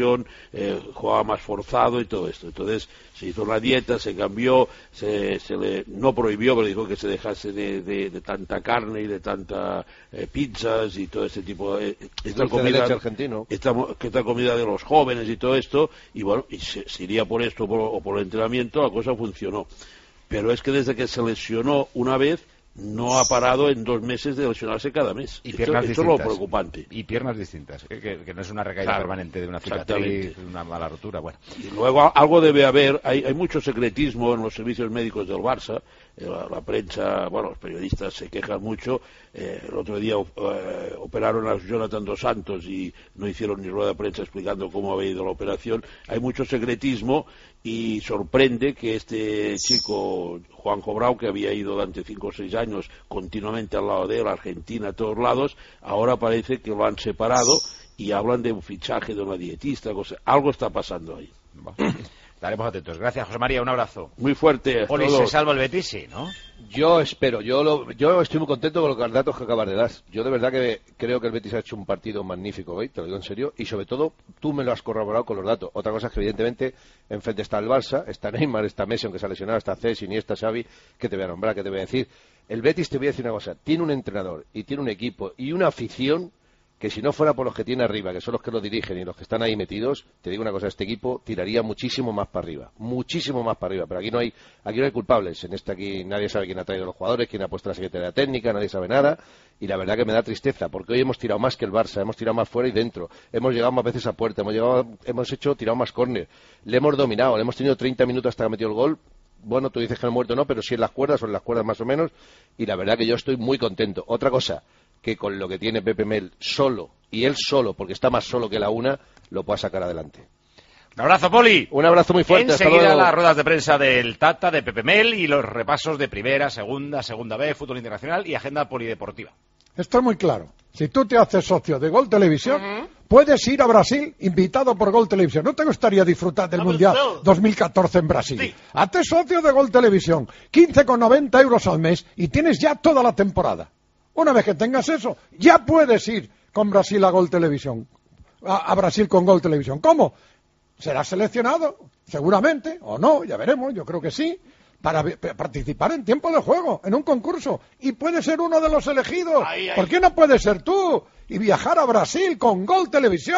presión, eh, jugaba más forzado y todo esto. Entonces se hizo una dieta, se cambió, se, se le no prohibió, pero dijo que se dejase de, de, de tanta carne y de tanta eh, pizzas y todo este tipo de... Esta comida, argentino. Esta, esta comida de los jóvenes y todo esto, y bueno, y se, se iría por esto por, o por el entrenamiento, la cosa funcionó. Pero es que desde que se lesionó una vez, no ha parado en dos meses de lesionarse cada mes. Y piernas esto, esto es lo preocupante. Y piernas distintas, que, que, que no es una recaída claro, permanente de una cicatriz, una mala rotura. Bueno. Y luego algo debe haber, hay, hay mucho secretismo en los servicios médicos del Barça, eh, la, la prensa, bueno, los periodistas se quejan mucho. Eh, el otro día eh, operaron a Jonathan Dos Santos y no hicieron ni rueda de prensa explicando cómo había ido la operación. Hay mucho secretismo y sorprende que este chico, Juanjo Brau, que había ido durante cinco o seis años continuamente al lado de él, Argentina, a todos lados, ahora parece que lo han separado y hablan de un fichaje de una dietista, cosa. Algo está pasando ahí. Estaremos atentos. Gracias, José María, un abrazo. Muy fuerte. Poli, se salva el Betis, sí, ¿no? Yo espero, yo lo, yo estoy muy contento con los datos que acabas de dar. Yo de verdad que creo que el Betis ha hecho un partido magnífico hoy, te lo digo en serio, y sobre todo tú me lo has corroborado con los datos. Otra cosa es que evidentemente enfrente está el Barça, está Neymar, está Messi, aunque se ha lesionado, está Cés, Iniesta, Xavi, que te voy a nombrar, que te voy a decir. El Betis, te voy a decir una cosa, tiene un entrenador y tiene un equipo y una afición que si no fuera por los que tiene arriba, que son los que lo dirigen y los que están ahí metidos, te digo una cosa, este equipo tiraría muchísimo más para arriba, muchísimo más para arriba, pero aquí no hay aquí no hay culpables, en este aquí nadie sabe quién ha traído los jugadores, quién ha puesto la secretaría técnica, nadie sabe nada, y la verdad que me da tristeza, porque hoy hemos tirado más que el Barça, hemos tirado más fuera y dentro, hemos llegado más veces a puerta, hemos llegado, hemos hecho, tirado más córner, le hemos dominado, le hemos tenido treinta minutos hasta que ha metido el gol. Bueno, tú dices que no ha muerto, no, pero sí en las cuerdas, o en las cuerdas más o menos, y la verdad que yo estoy muy contento. Otra cosa, que con lo que tiene Pepe Mel solo, y él solo, porque está más solo que la una, lo pueda sacar adelante. Un abrazo, Poli. Un abrazo muy fuerte. Enseguida hasta las ruedas de prensa del Tata, de Pepe Mel, y los repasos de Primera, Segunda, Segunda B, Fútbol Internacional y Agenda Polideportiva. Esto es muy claro. Si tú te haces socio de Gol Televisión, uh-huh. puedes ir a Brasil invitado por Gol Televisión. ¿No te gustaría disfrutar del no, Mundial no. dos mil catorce en Brasil? Sí. Hazte socio de Gol Televisión. quince con noventa euros al mes y tienes ya toda la temporada. Una vez que tengas eso, ya puedes ir con Brasil a Gol Televisión. A, a Brasil con Gol Televisión. ¿Cómo? Serás seleccionado, seguramente, o no, ya veremos, yo creo que sí, para participar en tiempo de juego, en un concurso, y puedes ser uno de los elegidos. Ay, ay. ¿Por qué no puedes ser tú? Y viajar a Brasil con Gol Televisión.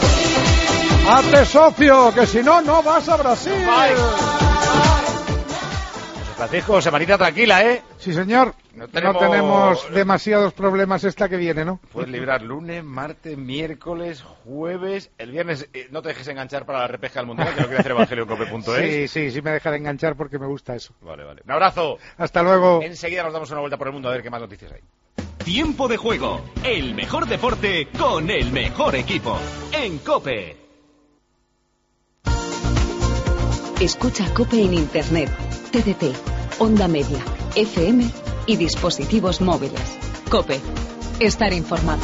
Hazte socio, que si no, no vas a Brasil. Ay. Francisco, semanita tranquila, ¿eh? Sí, señor. No tenemos... no tenemos demasiados problemas esta que viene, ¿no? Puedes librar lunes, martes, miércoles, jueves... El viernes eh, no te dejes enganchar para la repesca del Mundial, que lo quiere hacer evangelio cope punto es. Sí, sí, sí me deja de enganchar porque me gusta eso. Vale, vale. Un abrazo. Hasta luego. Enseguida nos damos una vuelta por el mundo a ver qué más noticias hay. Tiempo de juego. El mejor deporte con el mejor equipo. En COPE. Escucha COPE en Internet, T D T, onda media, F M y dispositivos móviles. COPE. Estar informado.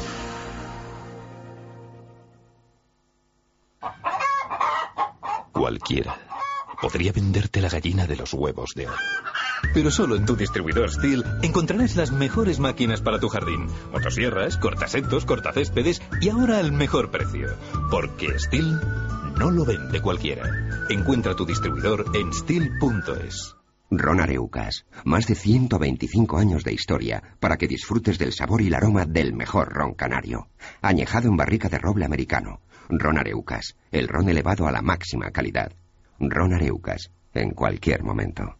Cualquiera podría venderte la gallina de los huevos de oro. Pero solo en tu distribuidor Stihl encontrarás las mejores máquinas para tu jardín. Motosierras, cortasetos, cortacéspedes y ahora al mejor precio. Porque Stihl no lo vende cualquiera. Encuentra tu distribuidor en stihl punto es. Ron Areucas. Más de ciento veinticinco años de historia para que disfrutes del sabor y el aroma del mejor ron canario. Añejado en barrica de roble americano. Ron Areucas. El ron elevado a la máxima calidad. Ron Areucas. En cualquier momento.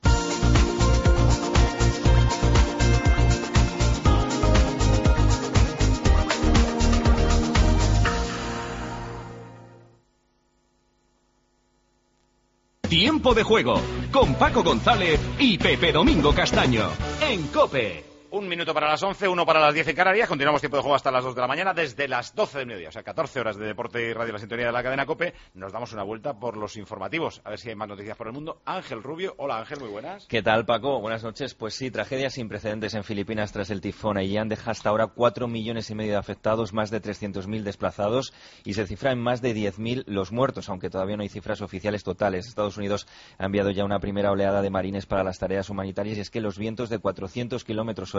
Tiempo de juego con Paco González y Pepe Domingo Castaño en COPE. Un minuto para las once, uno para las diez en Canarias. Continuamos tiempo de juego hasta las dos de la mañana, desde las doce del mediodía, o sea, catorce horas de deporte y radio, la sintonía de la cadena COPE. Nos damos una vuelta por los informativos, a ver si hay más noticias por el mundo. Ángel Rubio, hola Ángel, muy buenas. ¿Qué tal, Paco? Buenas noches. Pues sí, tragedia sin precedentes en Filipinas tras el tifón Haiyan deja hasta ahora cuatro millones y medio de afectados, más de trescientos mil desplazados y se cifra en más de diez mil los muertos, aunque todavía no hay cifras oficiales totales. Estados Unidos ha enviado ya una primera oleada de marines para las tareas humanitarias y es que los vientos de cuatrocientos kilómetros hora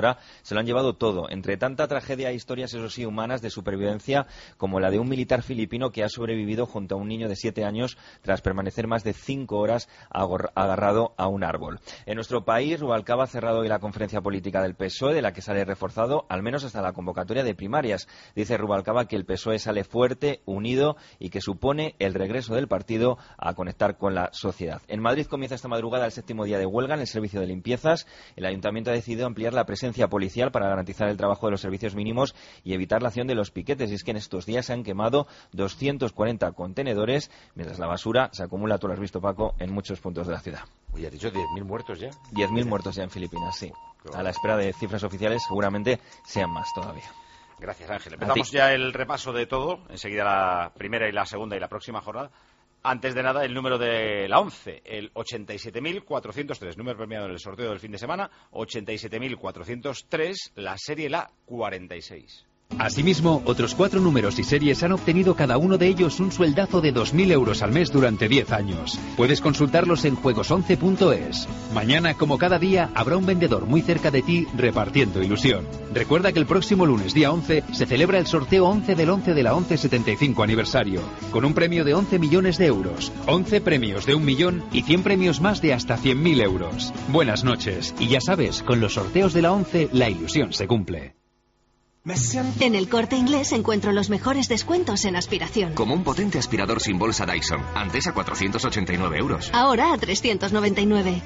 defensora, se lo han llevado todo. Entre tanta tragedia e historias, eso sí, humanas de supervivencia, como la de un militar filipino que ha sobrevivido junto a un niño de siete años tras permanecer más de cinco horas agarrado a un árbol. En nuestro país, Rubalcaba ha cerrado hoy la conferencia política del P S O E, de la que sale reforzado, al menos hasta la convocatoria de primarias. Dice Rubalcaba que el P S O E sale fuerte, unido y que supone el regreso del partido a conectar con la sociedad. En Madrid comienza esta madrugada el séptimo día de huelga en el servicio de limpiezas. El Ayuntamiento ha decidido ampliar la presencia policial para garantizar el trabajo de los servicios mínimos y evitar la acción de los piquetes. Y es que en estos días se han quemado doscientos cuarenta contenedores, mientras la basura se acumula, tú lo has visto, Paco, en muchos puntos de la ciudad. Oye, ¿has dicho diez mil muertos ya? diez mil muertos ya en Filipinas, sí. A la espera de cifras oficiales, seguramente sean más todavía. Gracias, Ángel. Empezamos ya el repaso de todo. Enseguida la primera y la segunda y la próxima jornada. Antes de nada, el número de la once, el ochenta y siete mil cuatrocientos tres, número premiado en el sorteo del fin de semana, ochenta y siete mil cuatrocientos tres, la serie la cuarenta y seis. Asimismo, otros cuatro números y series han obtenido cada uno de ellos un sueldazo de dos mil euros al mes durante diez años. Puedes consultarlos en juegos once punto es. Mañana, como cada día, habrá un vendedor muy cerca de ti repartiendo ilusión. Recuerda que el próximo lunes, día once, se celebra el sorteo once del once de la once setenta y cinco aniversario, con un premio de once millones de euros, once premios de un millón y cien premios más de hasta cien mil euros. Buenas noches. Y ya sabes, con los sorteos de la once, la ilusión se cumple. En el Corte Inglés encuentro los mejores descuentos en aspiración. Como un potente aspirador sin bolsa Dyson, antes a cuatrocientos ochenta y nueve euros. Ahora a trescientos noventa y nueve.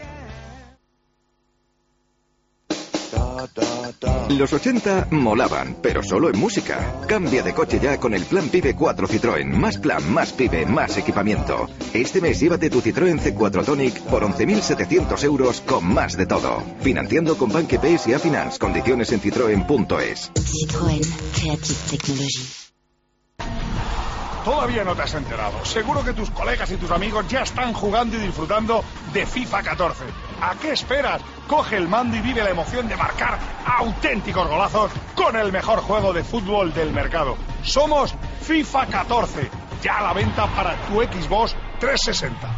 Los ochenta molaban, pero solo en música. Cambia de coche ya con el Plan Pibe cuatro Citroën. Más plan, más Pibe, más equipamiento. Este mes llévate tu Citroën C cuatro Tonic por once mil setecientos euros con más de todo. Financiando con BanquePays y Afinance. Condiciones en citroen punto es. Citroën Creative Technology. Todavía no te has enterado. Seguro que tus colegas y tus amigos ya están jugando y disfrutando de FIFA catorce. ¿A qué esperas? Coge el mando y vive la emoción de marcar auténticos golazos con el mejor juego de fútbol del mercado. Somos FIFA catorce, ya a la venta para tu Xbox trescientos sesenta.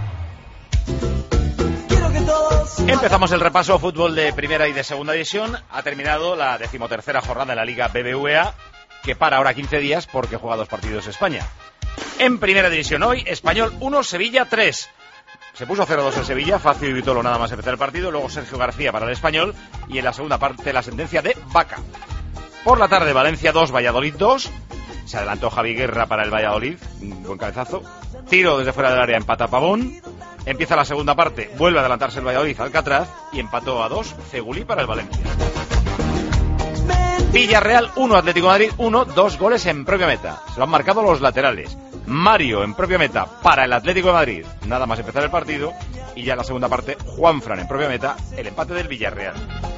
Empezamos el repaso fútbol de primera y de segunda división. Ha terminado la decimotercera jornada de la Liga B B V A, que para ahora quince días porque juega dos partidos España. En primera división hoy, Español uno, Sevilla tres. Se puso cero dos en Sevilla, Facio y Vitolo nada más empezar el partido, luego Sergio García para el Español y en la segunda parte la sentencia de Vaca. Por la tarde, Valencia dos, Valladolid dos. Se adelantó Javi Guerra para el Valladolid, un buen cabezazo. Tiro desde fuera del área, empata Pavón. Empieza la segunda parte, vuelve a adelantarse el Valladolid, Alcatraz, y empató a dos, Cegulí para el Valencia. Villarreal uno, Atlético de Madrid uno, dos goles en propia meta. Se lo han marcado los laterales. Mario en propia meta para el Atlético de Madrid, nada más empezar el partido. Y ya en la segunda parte, Juanfran en propia meta, el empate del Villarreal.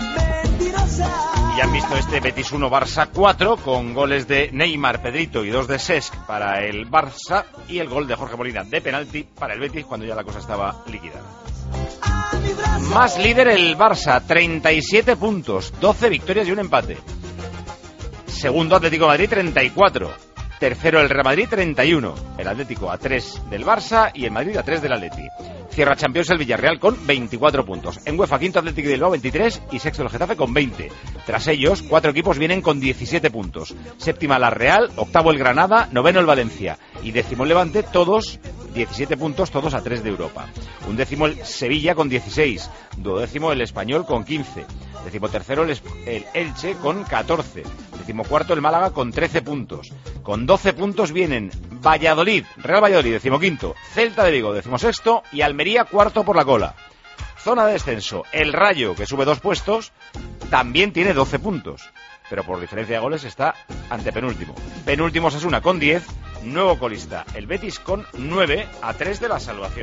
Y ya han visto este Betis uno, Barça cuatro, con goles de Neymar, Pedrito y dos de Cesc para el Barça, y el gol de Jorge Molina de penalti para el Betis cuando ya la cosa estaba liquidada. Más líder el Barça, treinta y siete puntos, doce victorias y un empate. Segundo Atlético de Madrid, treinta y cuatro. Tercero el Real Madrid, treinta y uno. El Atlético a tres del Barça y el Madrid a tres del Atleti. Cierra Champions el Villarreal con veinticuatro puntos. En UEFA, quinto Atlético de Bilbao, veintitrés, y sexto el Getafe con veinte. Tras ellos, cuatro equipos vienen con diecisiete puntos. Séptima la Real, octavo el Granada, noveno el Valencia y décimo el Levante, todos diecisiete puntos, todos a tres de Europa. Undécimo el Sevilla con dieciséis. Duodécimo el Español con quince. Décimo tercero el, el Elche con catorce. Décimo cuarto el Málaga con trece puntos. Con doce puntos vienen Valladolid, Real Valladolid, decimoquinto, Celta de Vigo, decimosexto y Almería, cuarto por la cola. Zona de descenso, el Rayo, que sube dos puestos, también tiene doce puntos, pero por diferencia de goles está antepenúltimo. Penúltimo Osasuna con diez, nuevo colista el Betis con nueve, a tres de la salvación.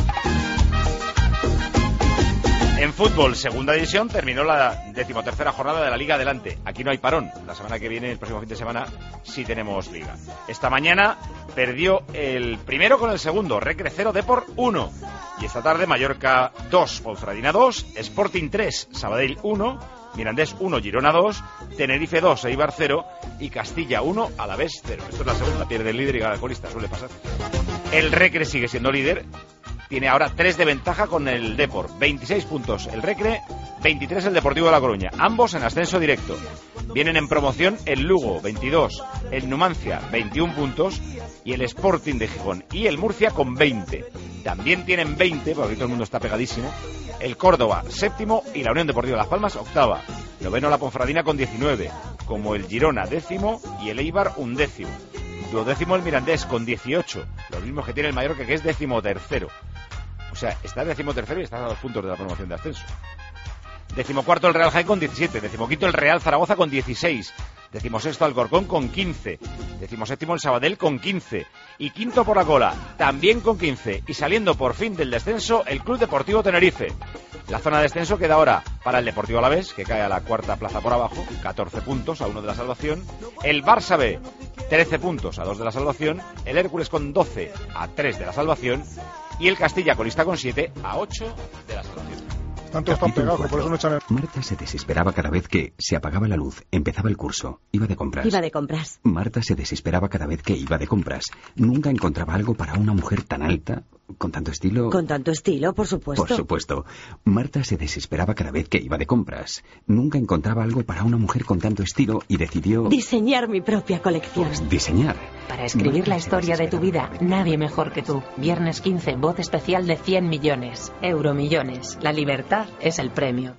En fútbol, segunda división, terminó la decimotercera jornada de la Liga Adelante. Aquí no hay parón. La semana que viene, el próximo fin de semana, sí tenemos Liga. Esta mañana perdió el primero con el segundo, Recre cero, Depor uno. Y esta tarde, Mallorca dos, Ponferradina dos, Sporting tres, Sabadell uno, Mirandés uno, Girona dos, Tenerife dos, Eibar cero y Castilla uno, Alavés cero. Esto es la segunda, pierde el líder y gana el colista, suele pasar. El Recre sigue siendo líder tiene ahora tres de ventaja con el Depor. veintiséis puntos el Recre, veintitrés el Deportivo de La Coruña. Ambos en ascenso directo. Vienen en promoción el Lugo, veintidós, el Numancia, veintiún puntos, y el Sporting de Gijón y el Murcia con veinte. También tienen veinte, porque todo el mundo está pegadísimo, el Córdoba, séptimo, y la Unión Deportiva Las Palmas, octava. Noveno la Ponferradina con diecinueve, como el Girona, décimo, y el Eibar, undécimo. Duodécimo el Mirandés con dieciocho, los mismos que tiene el Mallorca, que es décimo tercero. O sea, está décimo tercero y está a dos puntos de la promoción de ascenso. Decimocuarto el Real Jaén con diecisiete, decimoquinto el Real Zaragoza con dieciséis, decimosexto Alcorcón con quince, decimoséptimo el Sabadell con quince, y quinto por la cola, también con quince, y saliendo por fin del descenso el Club Deportivo Tenerife. La zona de descenso queda ahora para el Deportivo Alavés, que cae a la cuarta plaza por abajo, catorce puntos a uno de la salvación, el Barça B, trece puntos a dos de la salvación, el Hércules con doce a tres de la salvación, y el Castilla colista con siete a ocho de la salvación. Tanto están pegados, por eso no echan el... Marta se desesperaba cada vez que se apagaba la luz, empezaba el curso, iba de compras. Iba de compras. Marta se desesperaba cada vez que iba de compras. Nunca encontraba algo para una mujer tan alta, con tanto estilo... Con tanto estilo, por supuesto. Por supuesto. Marta se desesperaba cada vez que iba de compras. Nunca encontraba algo para una mujer con tanto estilo y decidió... Diseñar mi propia colección. Pues diseñar. Para escribir Marta la historia de tu vida, nadie mejor que tú. Viernes quince, voz especial de cien millones. Euromillones. La libertad es el premio.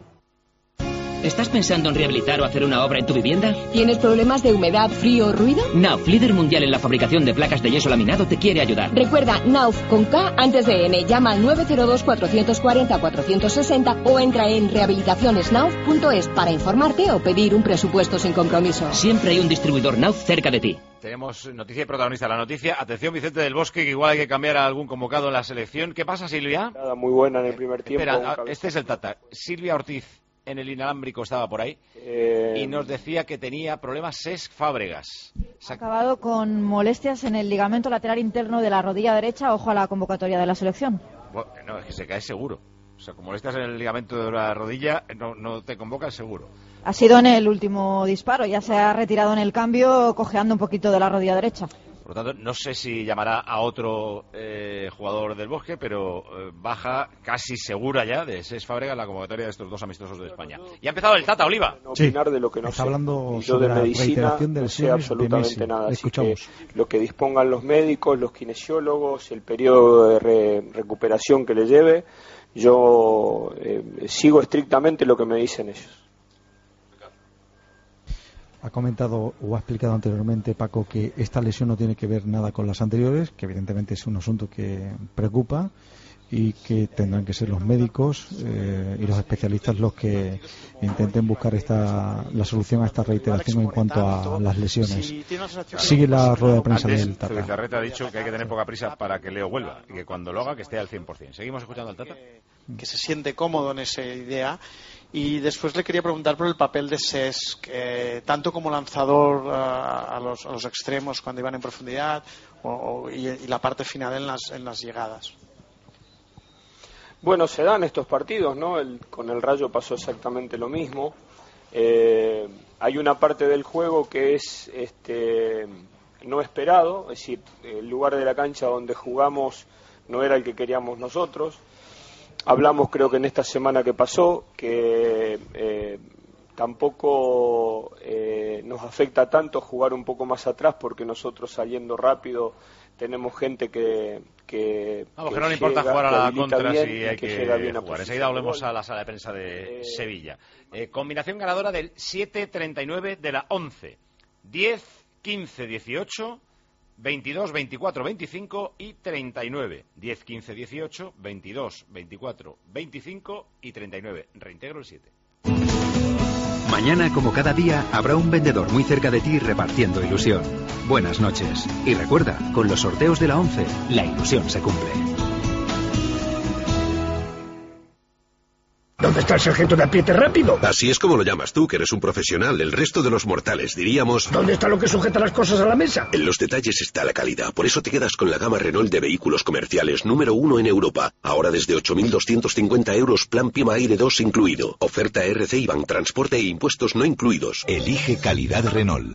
¿Estás pensando en rehabilitar o hacer una obra en tu vivienda? ¿Tienes problemas de humedad, frío o ruido? Nauf, líder mundial en la fabricación de placas de yeso laminado, te quiere ayudar. Recuerda, Nauf con K antes de N. Llama al nueve cero dos, cuatro cuatro cero, cuatro seis cero o entra en rehabilitaciones nauf punto es para informarte o pedir un presupuesto sin compromiso. Siempre hay un distribuidor Nauf cerca de ti. Tenemos noticia y protagonista. La noticia, atención Vicente del Bosque, que igual hay que cambiar a algún convocado en la selección. ¿Qué pasa, Silvia? Nada, muy buena en el primer tiempo. Espera, este es el Tata. Silvia Ortiz en el inalámbrico estaba por ahí eh... y nos decía que tenía problemas Cesc Fábregas. Ha acabado con molestias en el ligamento lateral interno de la rodilla derecha. Ojo a la convocatoria de la selección. Bueno, no, es que se cae seguro. O sea, con molestias en el ligamento de la rodilla, no, no te convocan seguro. Ha sido en el último disparo. Ya se ha retirado en el cambio, cojeando un poquito de la rodilla derecha. Por lo tanto, no sé si llamará a otro eh, jugador del Bosque, pero eh, baja casi segura ya de Cesc Fábregas la convocatoria de estos dos amistosos de España. Y ha empezado el Tata Oliva. No opinar de lo que no está sé. hablando Yo sobre de la medicina reiteración del no sé absolutamente nada. Le Así que escuchamos. lo que dispongan los médicos, los kinesiólogos, el periodo de re- recuperación que le lleve, yo eh, sigo estrictamente lo que me dicen ellos. Ha comentado o ha explicado anteriormente, Paco, que esta lesión no tiene que ver nada con las anteriores, que evidentemente es un asunto que preocupa y que tendrán que ser los médicos eh, y los especialistas los que intenten buscar esta la solución a esta reiteración en cuanto a las lesiones. Sigue la rueda de prensa del Tata. Zubizarreta ha dicho que hay que tener poca prisa para que Leo vuelva y que cuando lo haga que esté al cien por ciento. Seguimos escuchando al Tata. Que se siente cómodo en esa idea. Y después le quería preguntar por el papel de Cesc, eh, tanto como lanzador uh, a, los, a los extremos cuando iban en profundidad o, o, y, y la parte final en las, en las llegadas. Bueno, se dan estos partidos, ¿no? El, con el Rayo pasó exactamente lo mismo. Eh, hay una parte del juego que es este, no esperado, es decir, el lugar de la cancha donde jugamos no era el que queríamos nosotros. Hablamos, creo que en esta semana que pasó, que eh, tampoco eh, nos afecta tanto jugar un poco más atrás, porque nosotros saliendo rápido tenemos gente que que, Vamos, que que no le llega, importa jugar a la que habilita contra bien si y hay que que, llega bien a jugar. posición Enseguida de volvemos gol. a la sala de prensa de Eh, Sevilla. Eh, combinación ganadora del siete treinta y nueve de la once. diez, quince, dieciocho, veintidós, veinticuatro, veinticinco y treinta y nueve. diez, quince, dieciocho, veintidós, veinticuatro, veinticinco y treinta y nueve. Reintegro el siete. Mañana, como cada día, habrá un vendedor muy cerca de ti repartiendo ilusión. Buenas noches. Y recuerda, con los sorteos de la once, la ilusión se cumple. ¿Dónde está el sargento de apriete rápido? Así es como lo llamas tú, que eres un profesional. El resto de los mortales diríamos... ¿Dónde está lo que sujeta las cosas a la mesa? En los detalles está la calidad. Por eso te quedas con la gama Renault de vehículos comerciales número uno en Europa. Ahora desde ocho mil doscientos cincuenta euros, plan Pima Aire dos incluido. Oferta R C, IVAN, transporte e impuestos no incluidos. Elige calidad Renault.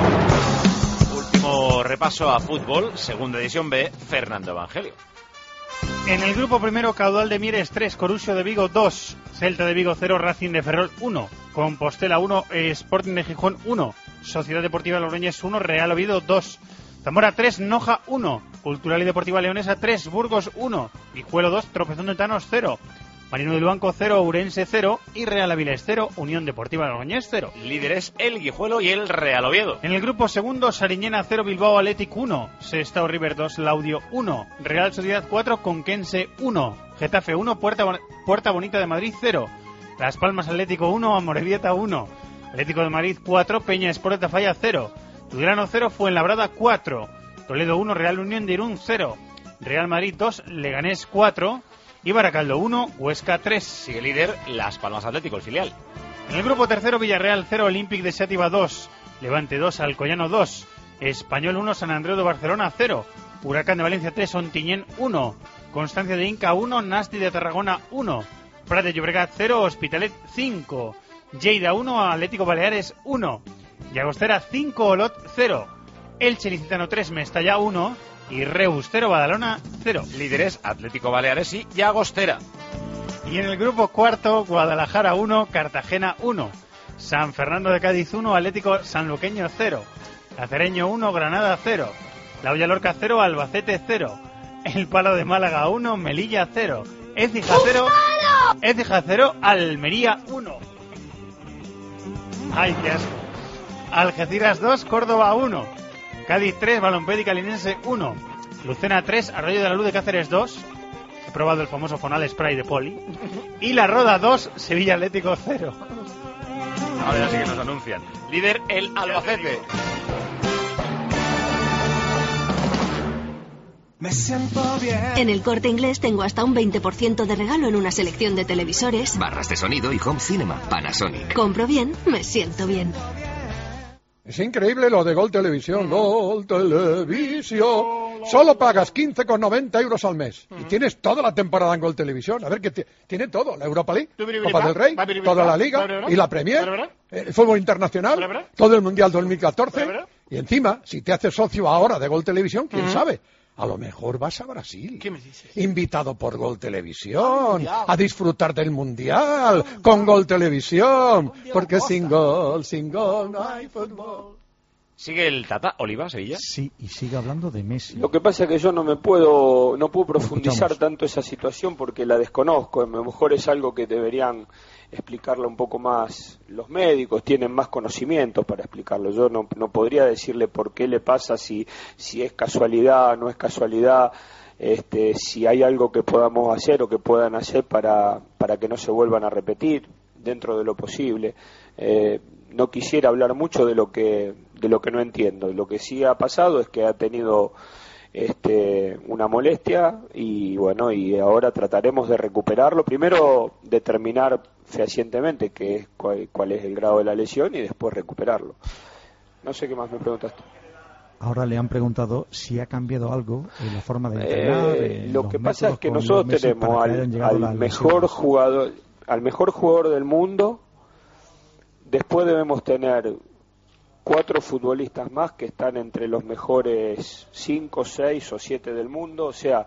Último repaso a fútbol, segunda división B, Fernando Evangelio. En el grupo primero, Caudal de Mieres tres, Corusio de Vigo dos, Celta de Vigo cero, Racing de Ferrol uno, Compostela uno, Sporting de Gijón uno, Sociedad Deportiva Logroñés uno, Real Oviedo dos, Zamora tres, Noja uno, Cultural y Deportiva Leonesa tres, Burgos uno, Guijuelo dos, Tropezón de Tanos cero, Marino del Banco cero, Ourense cero y Real Avilés cero, Unión Deportiva Logroñés cero. Líderes el Guijuelo y el Real Oviedo. En el grupo segundo, Sariñena cero, Bilbao Athletic uno, Sestao River dos, Laudio uno, Real Sociedad cuatro, Conquense uno, Getafe uno, Puerta, Puerta Bonita de Madrid cero, Las Palmas Atlético uno, Amorebieta uno, Atlético de Madrid cuatro, Peña Sport de Falla cero, Tudelano cero, Fuenlabrada cuatro, Toledo uno, Real Unión de Irún cero, Real Madrid dos, Leganés cuatro y Baracaldo uno, Huesca tres. Sigue líder Las Palmas Atlético, el filial. En el grupo tercero, Villarreal cero, Olympic de Xàtiva dos, Levante dos, Alcoyano dos, Español uno, San Andreu de Barcelona cero, Huracán de Valencia tres, Ontinyent uno, Constancia de Inca uno, Nasti de Tarragona uno, Prat de Llobregat cero, Hospitalet cinco, Lleida uno, Atlético Baleares uno, Llagostera cinco, Olot cero, Elche Licitano tres, Mestalla uno y Reus cero, Badalona cero. Líderes Atlético Baleares y Llagostera. Y en el grupo cuarto, Guadalajara uno, Cartagena uno, San Fernando de Cádiz uno, Atlético Sanluqueño cero, Cacereño uno, Granada cero, La Hoya Lorca cero, Albacete cero, El Palo de Málaga uno, Melilla cero, Écija cero, Écija cero, Almería uno. Ay, qué asco. Algeciras dos, Córdoba uno, Cádiz tres, Balompédica Linense uno, Lucena tres, Arroyo de la Luz de Cáceres dos, he probado el famoso Fonal Spray de Poli, y La Roda dos, Sevilla Atlético cero. Ahora sí que nos anuncian. Líder el Albacete. Me siento bien. En el Corte Inglés tengo hasta un veinte por ciento de regalo en una selección de televisores, barras de sonido y home cinema Panasonic. Compro bien, me siento bien. Es increíble lo de Gol Televisión. Gol Televisión. Solo pagas quince con noventa euros al mes. Y tienes toda la temporada en Gol Televisión. A ver, que t- tiene todo. La Europa League, Copa del Rey, toda la Liga y la Premier, el fútbol internacional, todo el Mundial dos mil catorce. Y encima, si te haces socio ahora de Gol Televisión, quién sabe, a lo mejor vas a Brasil. ¿Qué me dices? Invitado por Gol Televisión a disfrutar del Mundial con Gol Televisión. Porque sin gol, sin gol no hay fútbol. ¿Sigue el Tata Oliva, Sevilla? Sí, y sigue hablando de Messi. Lo que pasa es que yo no me puedo, no puedo profundizar tanto esa situación porque la desconozco. A lo mejor es algo que deberían explicarlo un poco más los médicos, tienen más conocimiento para explicarlo. Yo no, no podría decirle por qué le pasa, si, si es casualidad, no es casualidad, este, si hay algo que podamos hacer o que puedan hacer para, para que no se vuelvan a repetir dentro de lo posible. Eh, no quisiera hablar mucho de lo que de lo que no entiendo. Lo que sí ha pasado es que ha tenido este una molestia y bueno, y ahora trataremos de recuperarlo. Primero determinar fehacientemente qué es, cuál, cuál es el grado de la lesión y después recuperarlo. No sé qué más me preguntaste. Ahora le han preguntado si ha cambiado algo en la forma de entrenar. Eh, lo que pasa es que nosotros tenemos al, al mejor jugador, al mejor jugador del mundo. Después debemos tener cuatro futbolistas más que están entre los mejores cinco, seis o siete del mundo. O sea,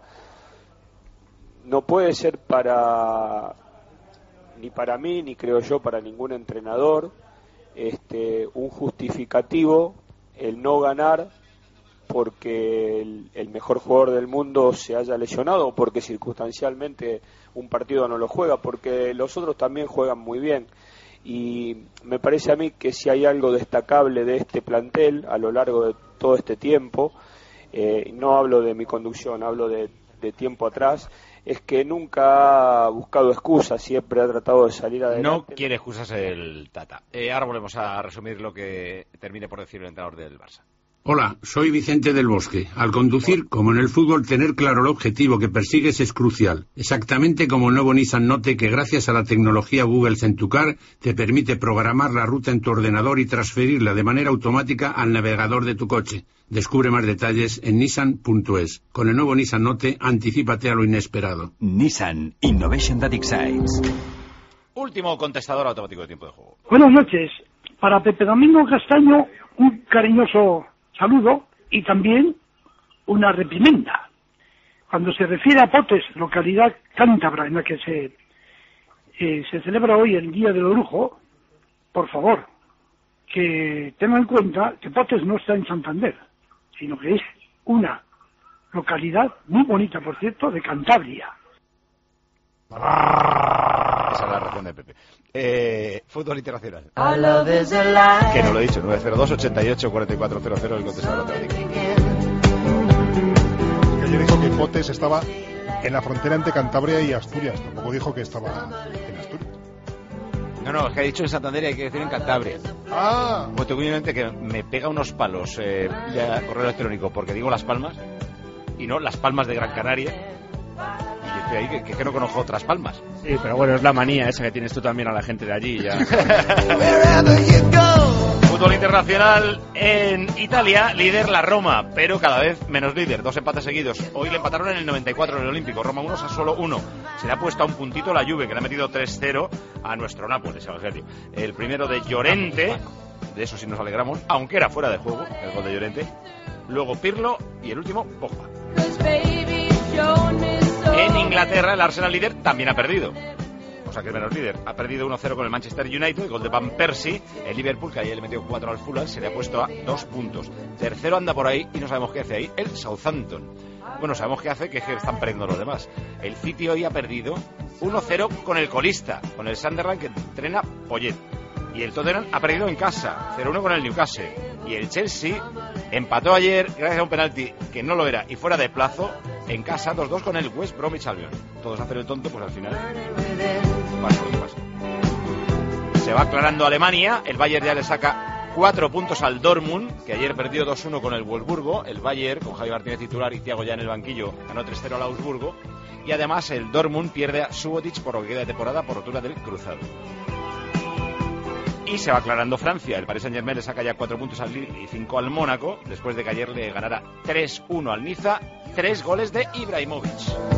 no puede ser para ni para mí, ni creo yo para ningún entrenador, este, un justificativo el no ganar porque el, el mejor jugador del mundo se haya lesionado o porque circunstancialmente un partido no lo juega, porque los otros también juegan muy bien. Y me parece a mí que si hay algo destacable de este plantel a lo largo de todo este tiempo, eh, no hablo de mi conducción, hablo de, de tiempo atrás, es que nunca ha buscado excusas, siempre ha tratado de salir adelante. No quiere excusas el Tata. Eh, ahora volvemos a resumir lo que termine por decir el entrenador del Barça. Hola, soy Vicente del Bosque. Al conducir, como en el fútbol, tener claro el objetivo que persigues es crucial. Exactamente como el nuevo Nissan Note, que gracias a la tecnología Google Centucar te permite programar la ruta en tu ordenador y transferirla de manera automática al navegador de tu coche. Descubre más detalles en nissan punto es. Con el nuevo Nissan Note, anticípate a lo inesperado. Nissan Innovation that excites. Último contestador automático de tiempo de juego. Buenas noches. Para Pepe Domingo Castaño, un cariñoso saludo y también una reprimenda. cuando se refiere a Potes, localidad cántabra en la que se, eh, se celebra hoy el Día del Orujo, por favor, que tengan en cuenta que Potes no está en Santander, sino que es una localidad muy bonita, por cierto, de Cantabria. Esa es la razón de Pepe. Eh, fútbol internacional. Que no lo he dicho, nueve cero dos, ochenta y ocho, cuarenta y cuatro cero cero, el contestador Atlántico. Ayer dijo que Potes estaba en la frontera entre Cantabria y Asturias, tampoco dijo que estaba en Asturias. No, no, es que ha dicho en Santander y hay que decir en Cantabria. Ah. Pues tengo un que me pega unos palos eh, ya correo electrónico porque digo Las Palmas y no Las Palmas de Gran Canaria. Y estoy ahí que, que, que no conozco otras palmas. Sí, pero bueno, es la manía esa que tienes tú también a la gente de allí. Ya. Fútbol internacional en Italia, líder la Roma, pero cada vez menos líder. Dos empates seguidos. Hoy le empataron en el noventa y cuatro en el Olímpico. Roma uno, Sassuolo uno. Se le ha puesto a un puntito la Juve, que le ha metido tres cero a nuestro Nápoles, Evangelio. El primero de Llorente, de eso sí nos alegramos, aunque era fuera de juego, el gol de Llorente. Luego Pirlo y el último, Pogba. En Inglaterra, el Arsenal líder también ha perdido. O sea que es menos líder. Ha perdido uno cero con el Manchester United, gol de Van Persie. El Liverpool, que ayer le metió cuatro al Fulham, se le ha puesto a dos puntos. Tercero anda por ahí y no sabemos qué hace ahí el Southampton. Bueno, sabemos qué hace, que es que están perdiendo los demás. El City hoy ha perdido uno cero con el colista, con el Sunderland, que entrena Poyet. Y el Tottenham ha perdido en casa, cero uno con el Newcastle. Y el Chelsea empató ayer, gracias a un penalti que no lo era y fuera de plazo, en casa dos dos con el West Bromwich Albion. Todos hacen el tonto, pues al final pasa lo que pasa. Se va aclarando Alemania, el Bayern ya le saca cuatro puntos al Dortmund, que ayer perdió dos uno con el Wolfsburgo. El Bayern, con Javi Martínez titular y Thiago ya en el banquillo, ganó tres cero al Augsburgo. Y además el Dortmund pierde a Subotic por lo que queda de temporada por rotura del cruzado. Y se va aclarando Francia. El Paris Saint-Germain le saca ya cuatro puntos al Lille y cinco al Mónaco, después de que ayer le ganara tres uno al Niza, tres goles de Ibrahimovic.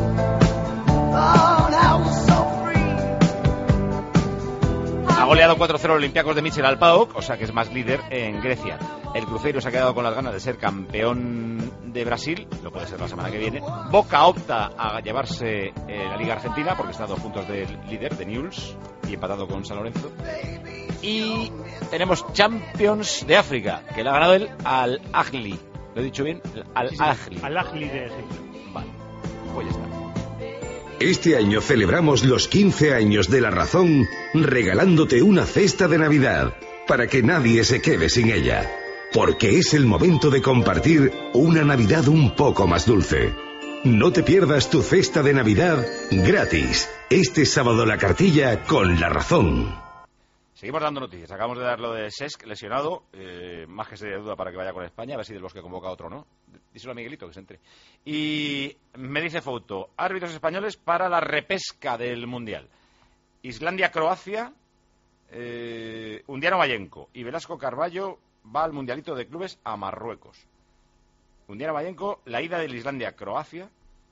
Ha goleado cuatro cero Olympiacos de Michel al PAOK, o sea que es más líder en Grecia. El Cruzeiro se ha quedado con las ganas de ser campeón de Brasil, lo puede ser la semana que viene. Boca opta a llevarse eh, la Liga Argentina, porque está a dos puntos del líder, de Newell's, y empatado con San Lorenzo. Y tenemos Champions de África, que le ha ganado el Al Ahly. ¿Lo he dicho bien? El Al Ahly. Al Ahly de Egipto. Vale, pues ya está. Este año celebramos los quince años de La Razón regalándote una cesta de Navidad para que nadie se quede sin ella. Porque es el momento de compartir una Navidad un poco más dulce. No te pierdas tu cesta de Navidad gratis. Este sábado la cartilla con La Razón. Seguimos dando noticias. Acabamos de dar lo de Cesc lesionado, eh, más que sería duda para que vaya con España, a ver si de los que convoca otro, ¿no? Díselo a Miguelito que se entre. Y me dice Fouto, árbitros españoles para la repesca del Mundial. Islandia-Croacia, eh, Undiano Mayenco y Velasco Carballo va al Mundialito de Clubes a Marruecos. Undiano Mayenco, la ida del Islandia-Croacia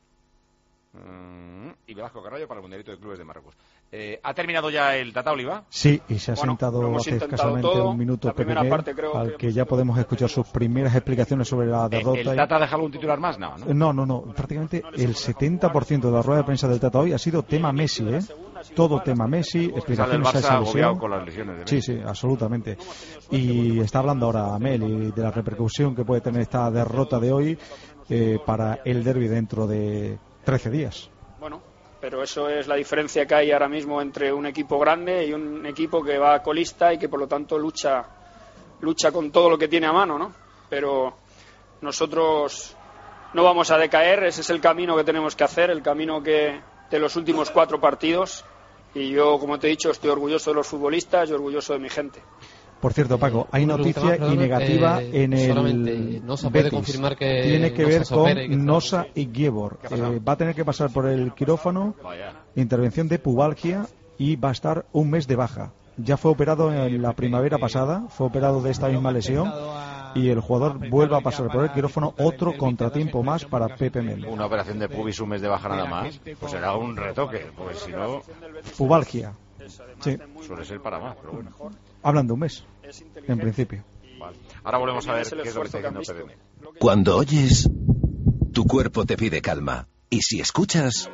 mmm, y Velasco Carballo para el Mundialito de Clubes de Marruecos. Eh, ¿Ha terminado ya el Tata Oliva? Sí, y se ha bueno, sentado hace escasamente todo. un minuto Pepe Mel, al que, que ya podemos escuchar sus primeras explicaciones sobre la derrota. ¿El, el Tata ha dejado algún titular más? No, no, no, no, no. Prácticamente el setenta por ciento de la rueda de prensa del Tata hoy ha sido tema Messi, ¿eh? Todo tema Messi, explicaciones a esa lesión. Con las lesiones de sí, sí, absolutamente. Y está hablando ahora Mel y de la repercusión que puede tener esta derrota de hoy eh, para el derbi dentro de trece días. Bueno, pero eso es la diferencia que hay ahora mismo entre un equipo grande y un equipo que va colista y que por lo tanto lucha lucha con todo lo que tiene a mano, ¿no? Pero nosotros no vamos a decaer, ese es el camino que tenemos que hacer, el camino que de los últimos cuatro partidos, y yo, como te he dicho, estoy orgulloso de los futbolistas y orgulloso de mi gente. Por cierto, Paco, hay noticia y negativa eh, en el Nosa Betis. Puede confirmar que tiene que Nosa ver con y que Nosa y Giebor. Eh, va a tener que pasar por el quirófano, intervención de pubalgia y va a estar un mes de baja. Ya fue operado en la primavera pasada, fue operado de esta misma lesión y el jugador vuelve a pasar por el quirófano, otro contratiempo más para Pepe Mel. Una operación de pubis un mes de baja nada más, pues será un retoque, pues si no... Pubalgia. Sí. Suele ser para más, pero bueno. Hablan de un mes, en principio. Vale. Ahora volvemos a ver qué es lo que está diciendo Pepe Mel. Cuando oyes, tu cuerpo te pide calma. Y si escuchas...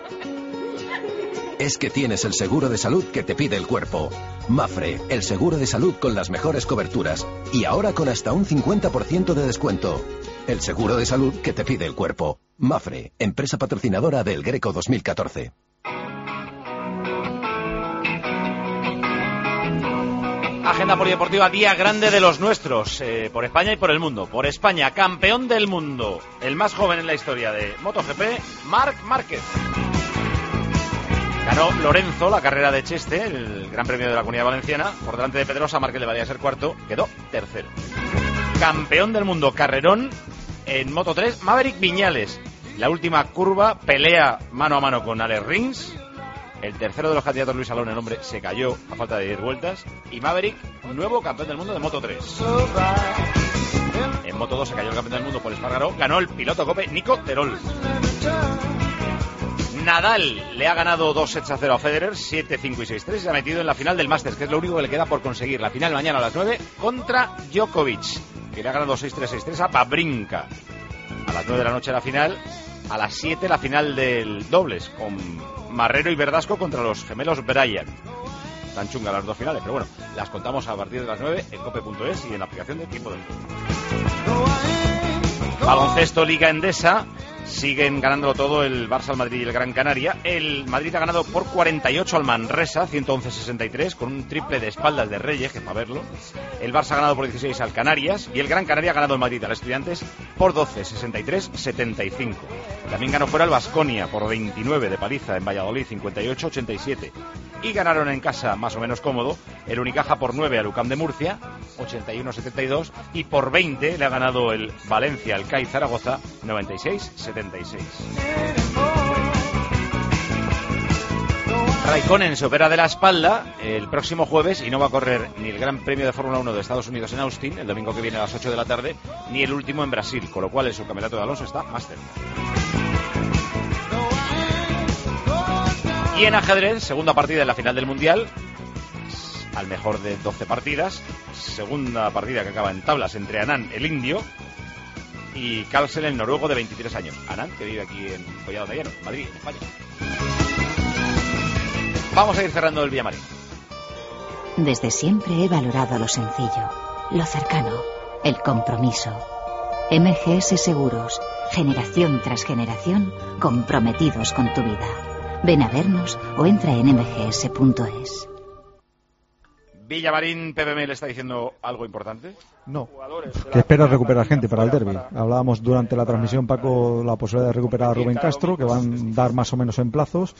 es que tienes el seguro de salud que te pide el cuerpo. Mafre, el seguro de salud con las mejores coberturas. Y ahora con hasta un cincuenta por ciento de descuento. El seguro de salud que te pide el cuerpo. Mafre, empresa patrocinadora del Greco dos mil catorce. Agenda polideportiva, día grande de los nuestros, eh, por España y por el mundo. Por España, campeón del mundo, el más joven en la historia de MotoGP, Marc Márquez. Ganó Lorenzo la carrera de Cheste, el Gran Premio de la Comunidad Valenciana. Por delante de Pedrosa, Márquez le valía ser cuarto, quedó tercero. Campeón del mundo, carrerón en Moto tres, Maverick Viñales. La última curva, pelea mano a mano con Alex Rins. El tercero de los candidatos, Luis Alón, el hombre se cayó a falta de diez vueltas. Y Maverick, nuevo campeón del mundo de Moto tres. En Moto dos se cayó el campeón del mundo por Espargaró. Ganó el piloto Cope Nico Terol. Nadal le ha ganado dos sets a cero a Federer, siete cinco y seis tres, y se ha metido en la final del Masters, que es lo único que le queda por conseguir. La final mañana a las nueve contra Djokovic, que le ha ganado seis tres seis tres a Babrinka. A las nueve de la noche la final. A las siete la final del dobles, con Marrero y Verdasco contra los gemelos Bryan. Tan chungas las dos finales, pero bueno, las contamos a partir de las nueve en cope punto es y en la aplicación de Tiempo del Mundo. Baloncesto, Liga Endesa. Siguen ganándolo todo el Barça, el Madrid y el Gran Canaria. El Madrid ha ganado por cuarenta y ocho al Manresa, ciento once sesenta y tres, con un triple de espaldas de Reyes, que para verlo. El Barça ha ganado por dieciséis al Canarias y el Gran Canaria ha ganado el Madrid al Estudiantes por doce, sesenta y tres, setenta y cinco. También ganó fuera el Baskonia por veintinueve de paliza en Valladolid, cincuenta y ocho a ochenta y siete. Y ganaron en casa, más o menos cómodo, el Unicaja por nueve al U C A M de Murcia, ochenta y uno a setenta y dos, y por veinte le ha ganado el Valencia al C A I Zaragoza, noventa y seis a setenta y seis. Raikkonen se opera de la espalda el próximo jueves y no va a correr ni el Gran Premio de Fórmula uno de Estados Unidos en Austin, el domingo que viene a las ocho de la tarde, ni el último en Brasil, con lo cual el subcampeonato de Alonso está más cerca. Y en ajedrez, segunda partida en la final del Mundial, al mejor de doce partidas, segunda partida que acaba en tablas entre Anand, el indio, y Carlsen, el noruego de veintitrés años. Anand, que vive aquí en Collado de Hierro, Madrid, España. Vamos a ir cerrando el Villamarín. Desde siempre he valorado lo sencillo, lo cercano, el compromiso. M G S Seguros, generación tras generación, comprometidos con tu vida. Ven a vernos o entra en m g s punto es. Villamarín, P B M le está diciendo algo importante. No, que espera recuperar gente para el derbi. Hablábamos durante la transmisión, Paco, la posibilidad de recuperar a Rubén Castro, que van a dar más o menos en plazos,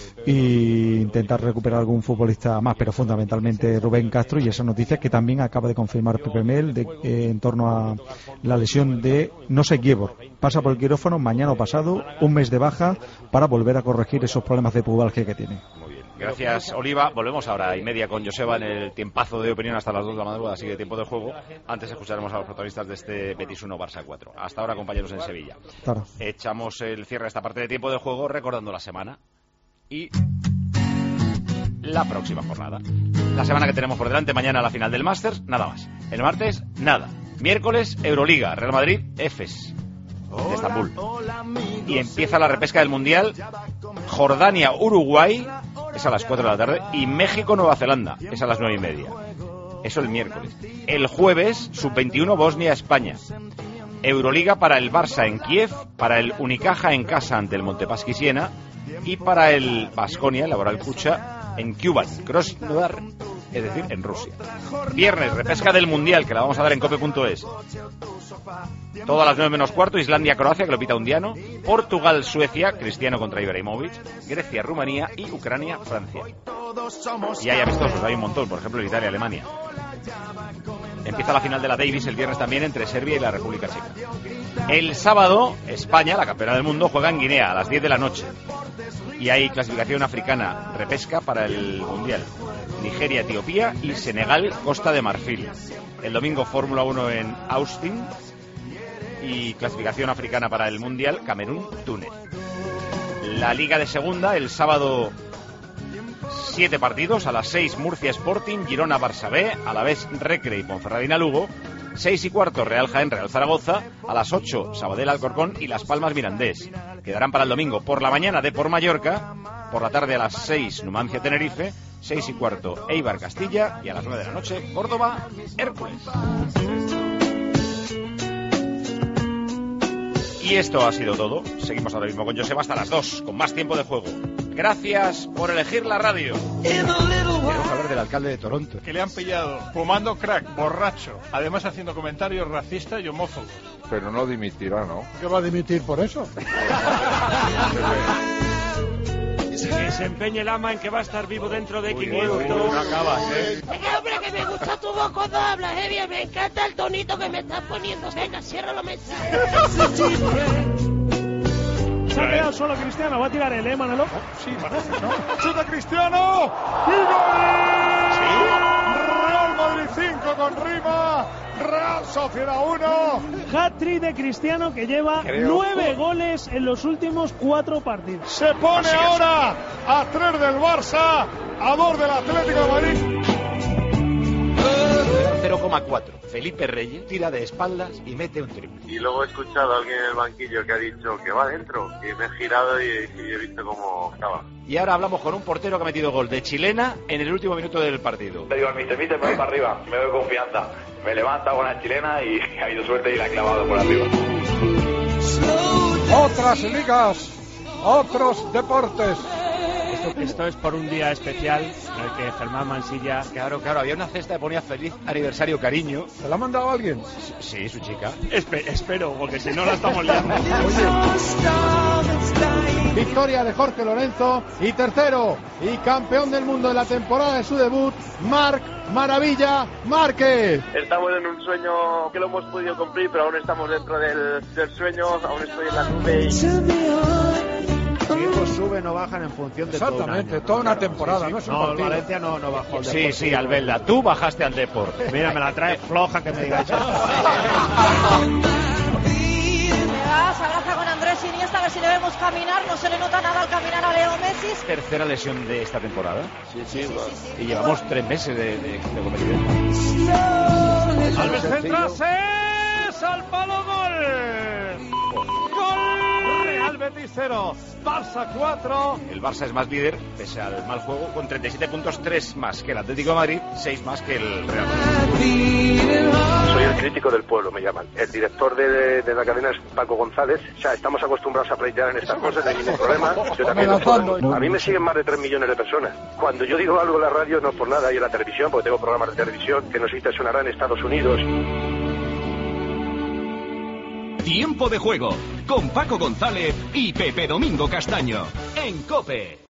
e intentar recuperar algún futbolista más, pero fundamentalmente Rubén Castro, y esa noticia que también acaba de confirmar Pepe Mel de, eh, en torno a la lesión de Nosek Yebor. Pasa por el quirófano mañana o pasado, un mes de baja para volver a corregir esos problemas de pubalgia que tiene. Gracias, Oliva. Volvemos ahora y media con Joseba en el tiempazo de opinión hasta las dos de la madrugada, sigue tiempo de juego. Antes escucharemos a los protagonistas de este Betis uno Barça cuatro. Hasta ahora, compañeros en Sevilla. Claro. Echamos el cierre de esta parte de tiempo de juego recordando la semana y la próxima jornada. La semana que tenemos por delante, mañana la final del Masters, nada más. El martes, nada. Miércoles, Euroliga, Real Madrid, Efes de Estambul. Y empieza la repesca del Mundial, Jordania, Uruguay, es a las cuatro de la tarde, y México, Nueva Zelanda, es a las nueve y media. Eso el miércoles. El jueves, sub veintiuno, Bosnia, España. Euroliga para el Barça en Kiev, para el Unicaja en casa ante el Montepaschi Siena, y para el Baskonia, el Laboral Kucha, en Kuban, Krasnodar, es decir, en Rusia. Viernes, repesca del Mundial, que la vamos a dar en cope punto es. Todo a las nueve menos cuarto, Islandia-Croacia, que lo pita Undiano, Portugal-Suecia, Cristiano contra Ibrahimovic, Grecia-Rumanía y Ucrania-Francia. Y hay amistosos, hay un montón, por ejemplo, Italia-Alemania. Empieza la final de la Davis el viernes también entre Serbia y la República Checa. El sábado, España, la campeona del mundo, juega en Guinea a las diez de la noche. Y hay clasificación africana, repesca para el Mundial. Nigeria, Etiopía y Senegal, Costa de Marfil. El domingo, Fórmula uno en Austin. Y clasificación africana para el Mundial, Camerún, Túnez. La Liga de Segunda, el sábado, siete partidos. A las seis, Murcia Sporting, Girona Barça B, Alavés Recre y Ponferradina Lugo. seis y cuarto Real Jaén, Real Zaragoza. A las ocho Sabadell Alcorcón y Las Palmas Mirandés. Quedarán para el domingo por la mañana Depor Mallorca, por la tarde a las seis Numancia Tenerife, seis y cuarto Eibar Castilla y a las nueve de la noche Córdoba Hércules. Y esto ha sido todo. Seguimos ahora mismo con Joseba hasta las dos, con más tiempo de juego. Gracias por elegir la radio. Queremos hablar del alcalde de Toronto. Que le han pillado fumando crack, borracho, además haciendo comentarios racistas y homófobos. Pero no dimitirá, ¿no? ¿Qué va a dimitir por eso? Que se empeñe el ama en que va a estar vivo dentro de quinientos. No acabas, ¿eh? Venga, hombre, que me gusta tu voz cuando hablas, eh, bien, me encanta el tonito que me estás poniendo. Venga, cierra la mesa. Se ha quedado solo Cristiano, va a tirar el E, Manolo. Sí, parece, ¿no? ¡Chuta Cristiano! ¡Y gol! Real Madrid cinco con Rima, Real Sociedad uno. Hat-trick de Cristiano que lleva Creo. nueve goles en los últimos cuatro partidos. Se pone ahora a tres del Barça, a dos del Atlético de Madrid. cero coma cuatro. Felipe Reyes tira de espaldas y mete un triple. Y luego he escuchado a alguien en el banquillo que ha dicho que va adentro. Y me he girado y, y he visto cómo estaba. Y ahora hablamos con un portero que ha metido gol de chilena en el último minuto del partido. Le digo al mister, mister, me voy para arriba, me doy confianza. Me levanta con la chilena y ha habido suerte y la ha clavado por arriba. Otras ligas, otros deportes. Esto, esto es por un día especial en el que Germán Mansilla... Claro, claro, había una cesta que ponía feliz aniversario cariño. ¿Se la ha mandado alguien? Sí, su chica. Espe- espero, porque si no la estamos liando. Victoria de Jorge Lorenzo y tercero y campeón del mundo de la temporada de su debut, Marc Maravilla Márquez. Estamos en un sueño que lo hemos podido cumplir, pero aún estamos dentro del, del sueño, aún estoy en la nube y... Los equipos suben o bajan en función de Exactamente, todo un toda año, ¿no? una temporada, Sí, sí. no es un No, partido. el Valencia no, no bajó al Sí, Depor. sí, Albelda, tú bajaste al Depor. Mira, me la trae floja que me digáis eso. Venga, se abraza con Andrés Iniesta, a ver si le vemos caminar. No se le nota nada al caminar a Leo Messi. Tercera lesión de esta temporada. Sí, sí, sí, sí, sí. Y llevamos tres meses de, de, de competición. Alves centrarse, al palo, gol. Gol. Real Betis cero, Barça cuatro. El Barça es más líder, pese al mal juego, con treinta y siete puntos, tres más que el Atlético de Madrid, seis más que el Real Madrid. Soy el crítico del pueblo, me llaman. El director de, de la cadena es Paco González. O sea, estamos acostumbrados a pleitear en estas cosas, no hay ningún problema. Yo también lo puedo. A mí me siguen más de tres millones de personas. Cuando yo digo algo en la radio, no por nada, y en la televisión, porque tengo programas de televisión que no sé si te sonarán en Estados Unidos. Tiempo de juego con Paco González y Pepe Domingo Castaño en COPE.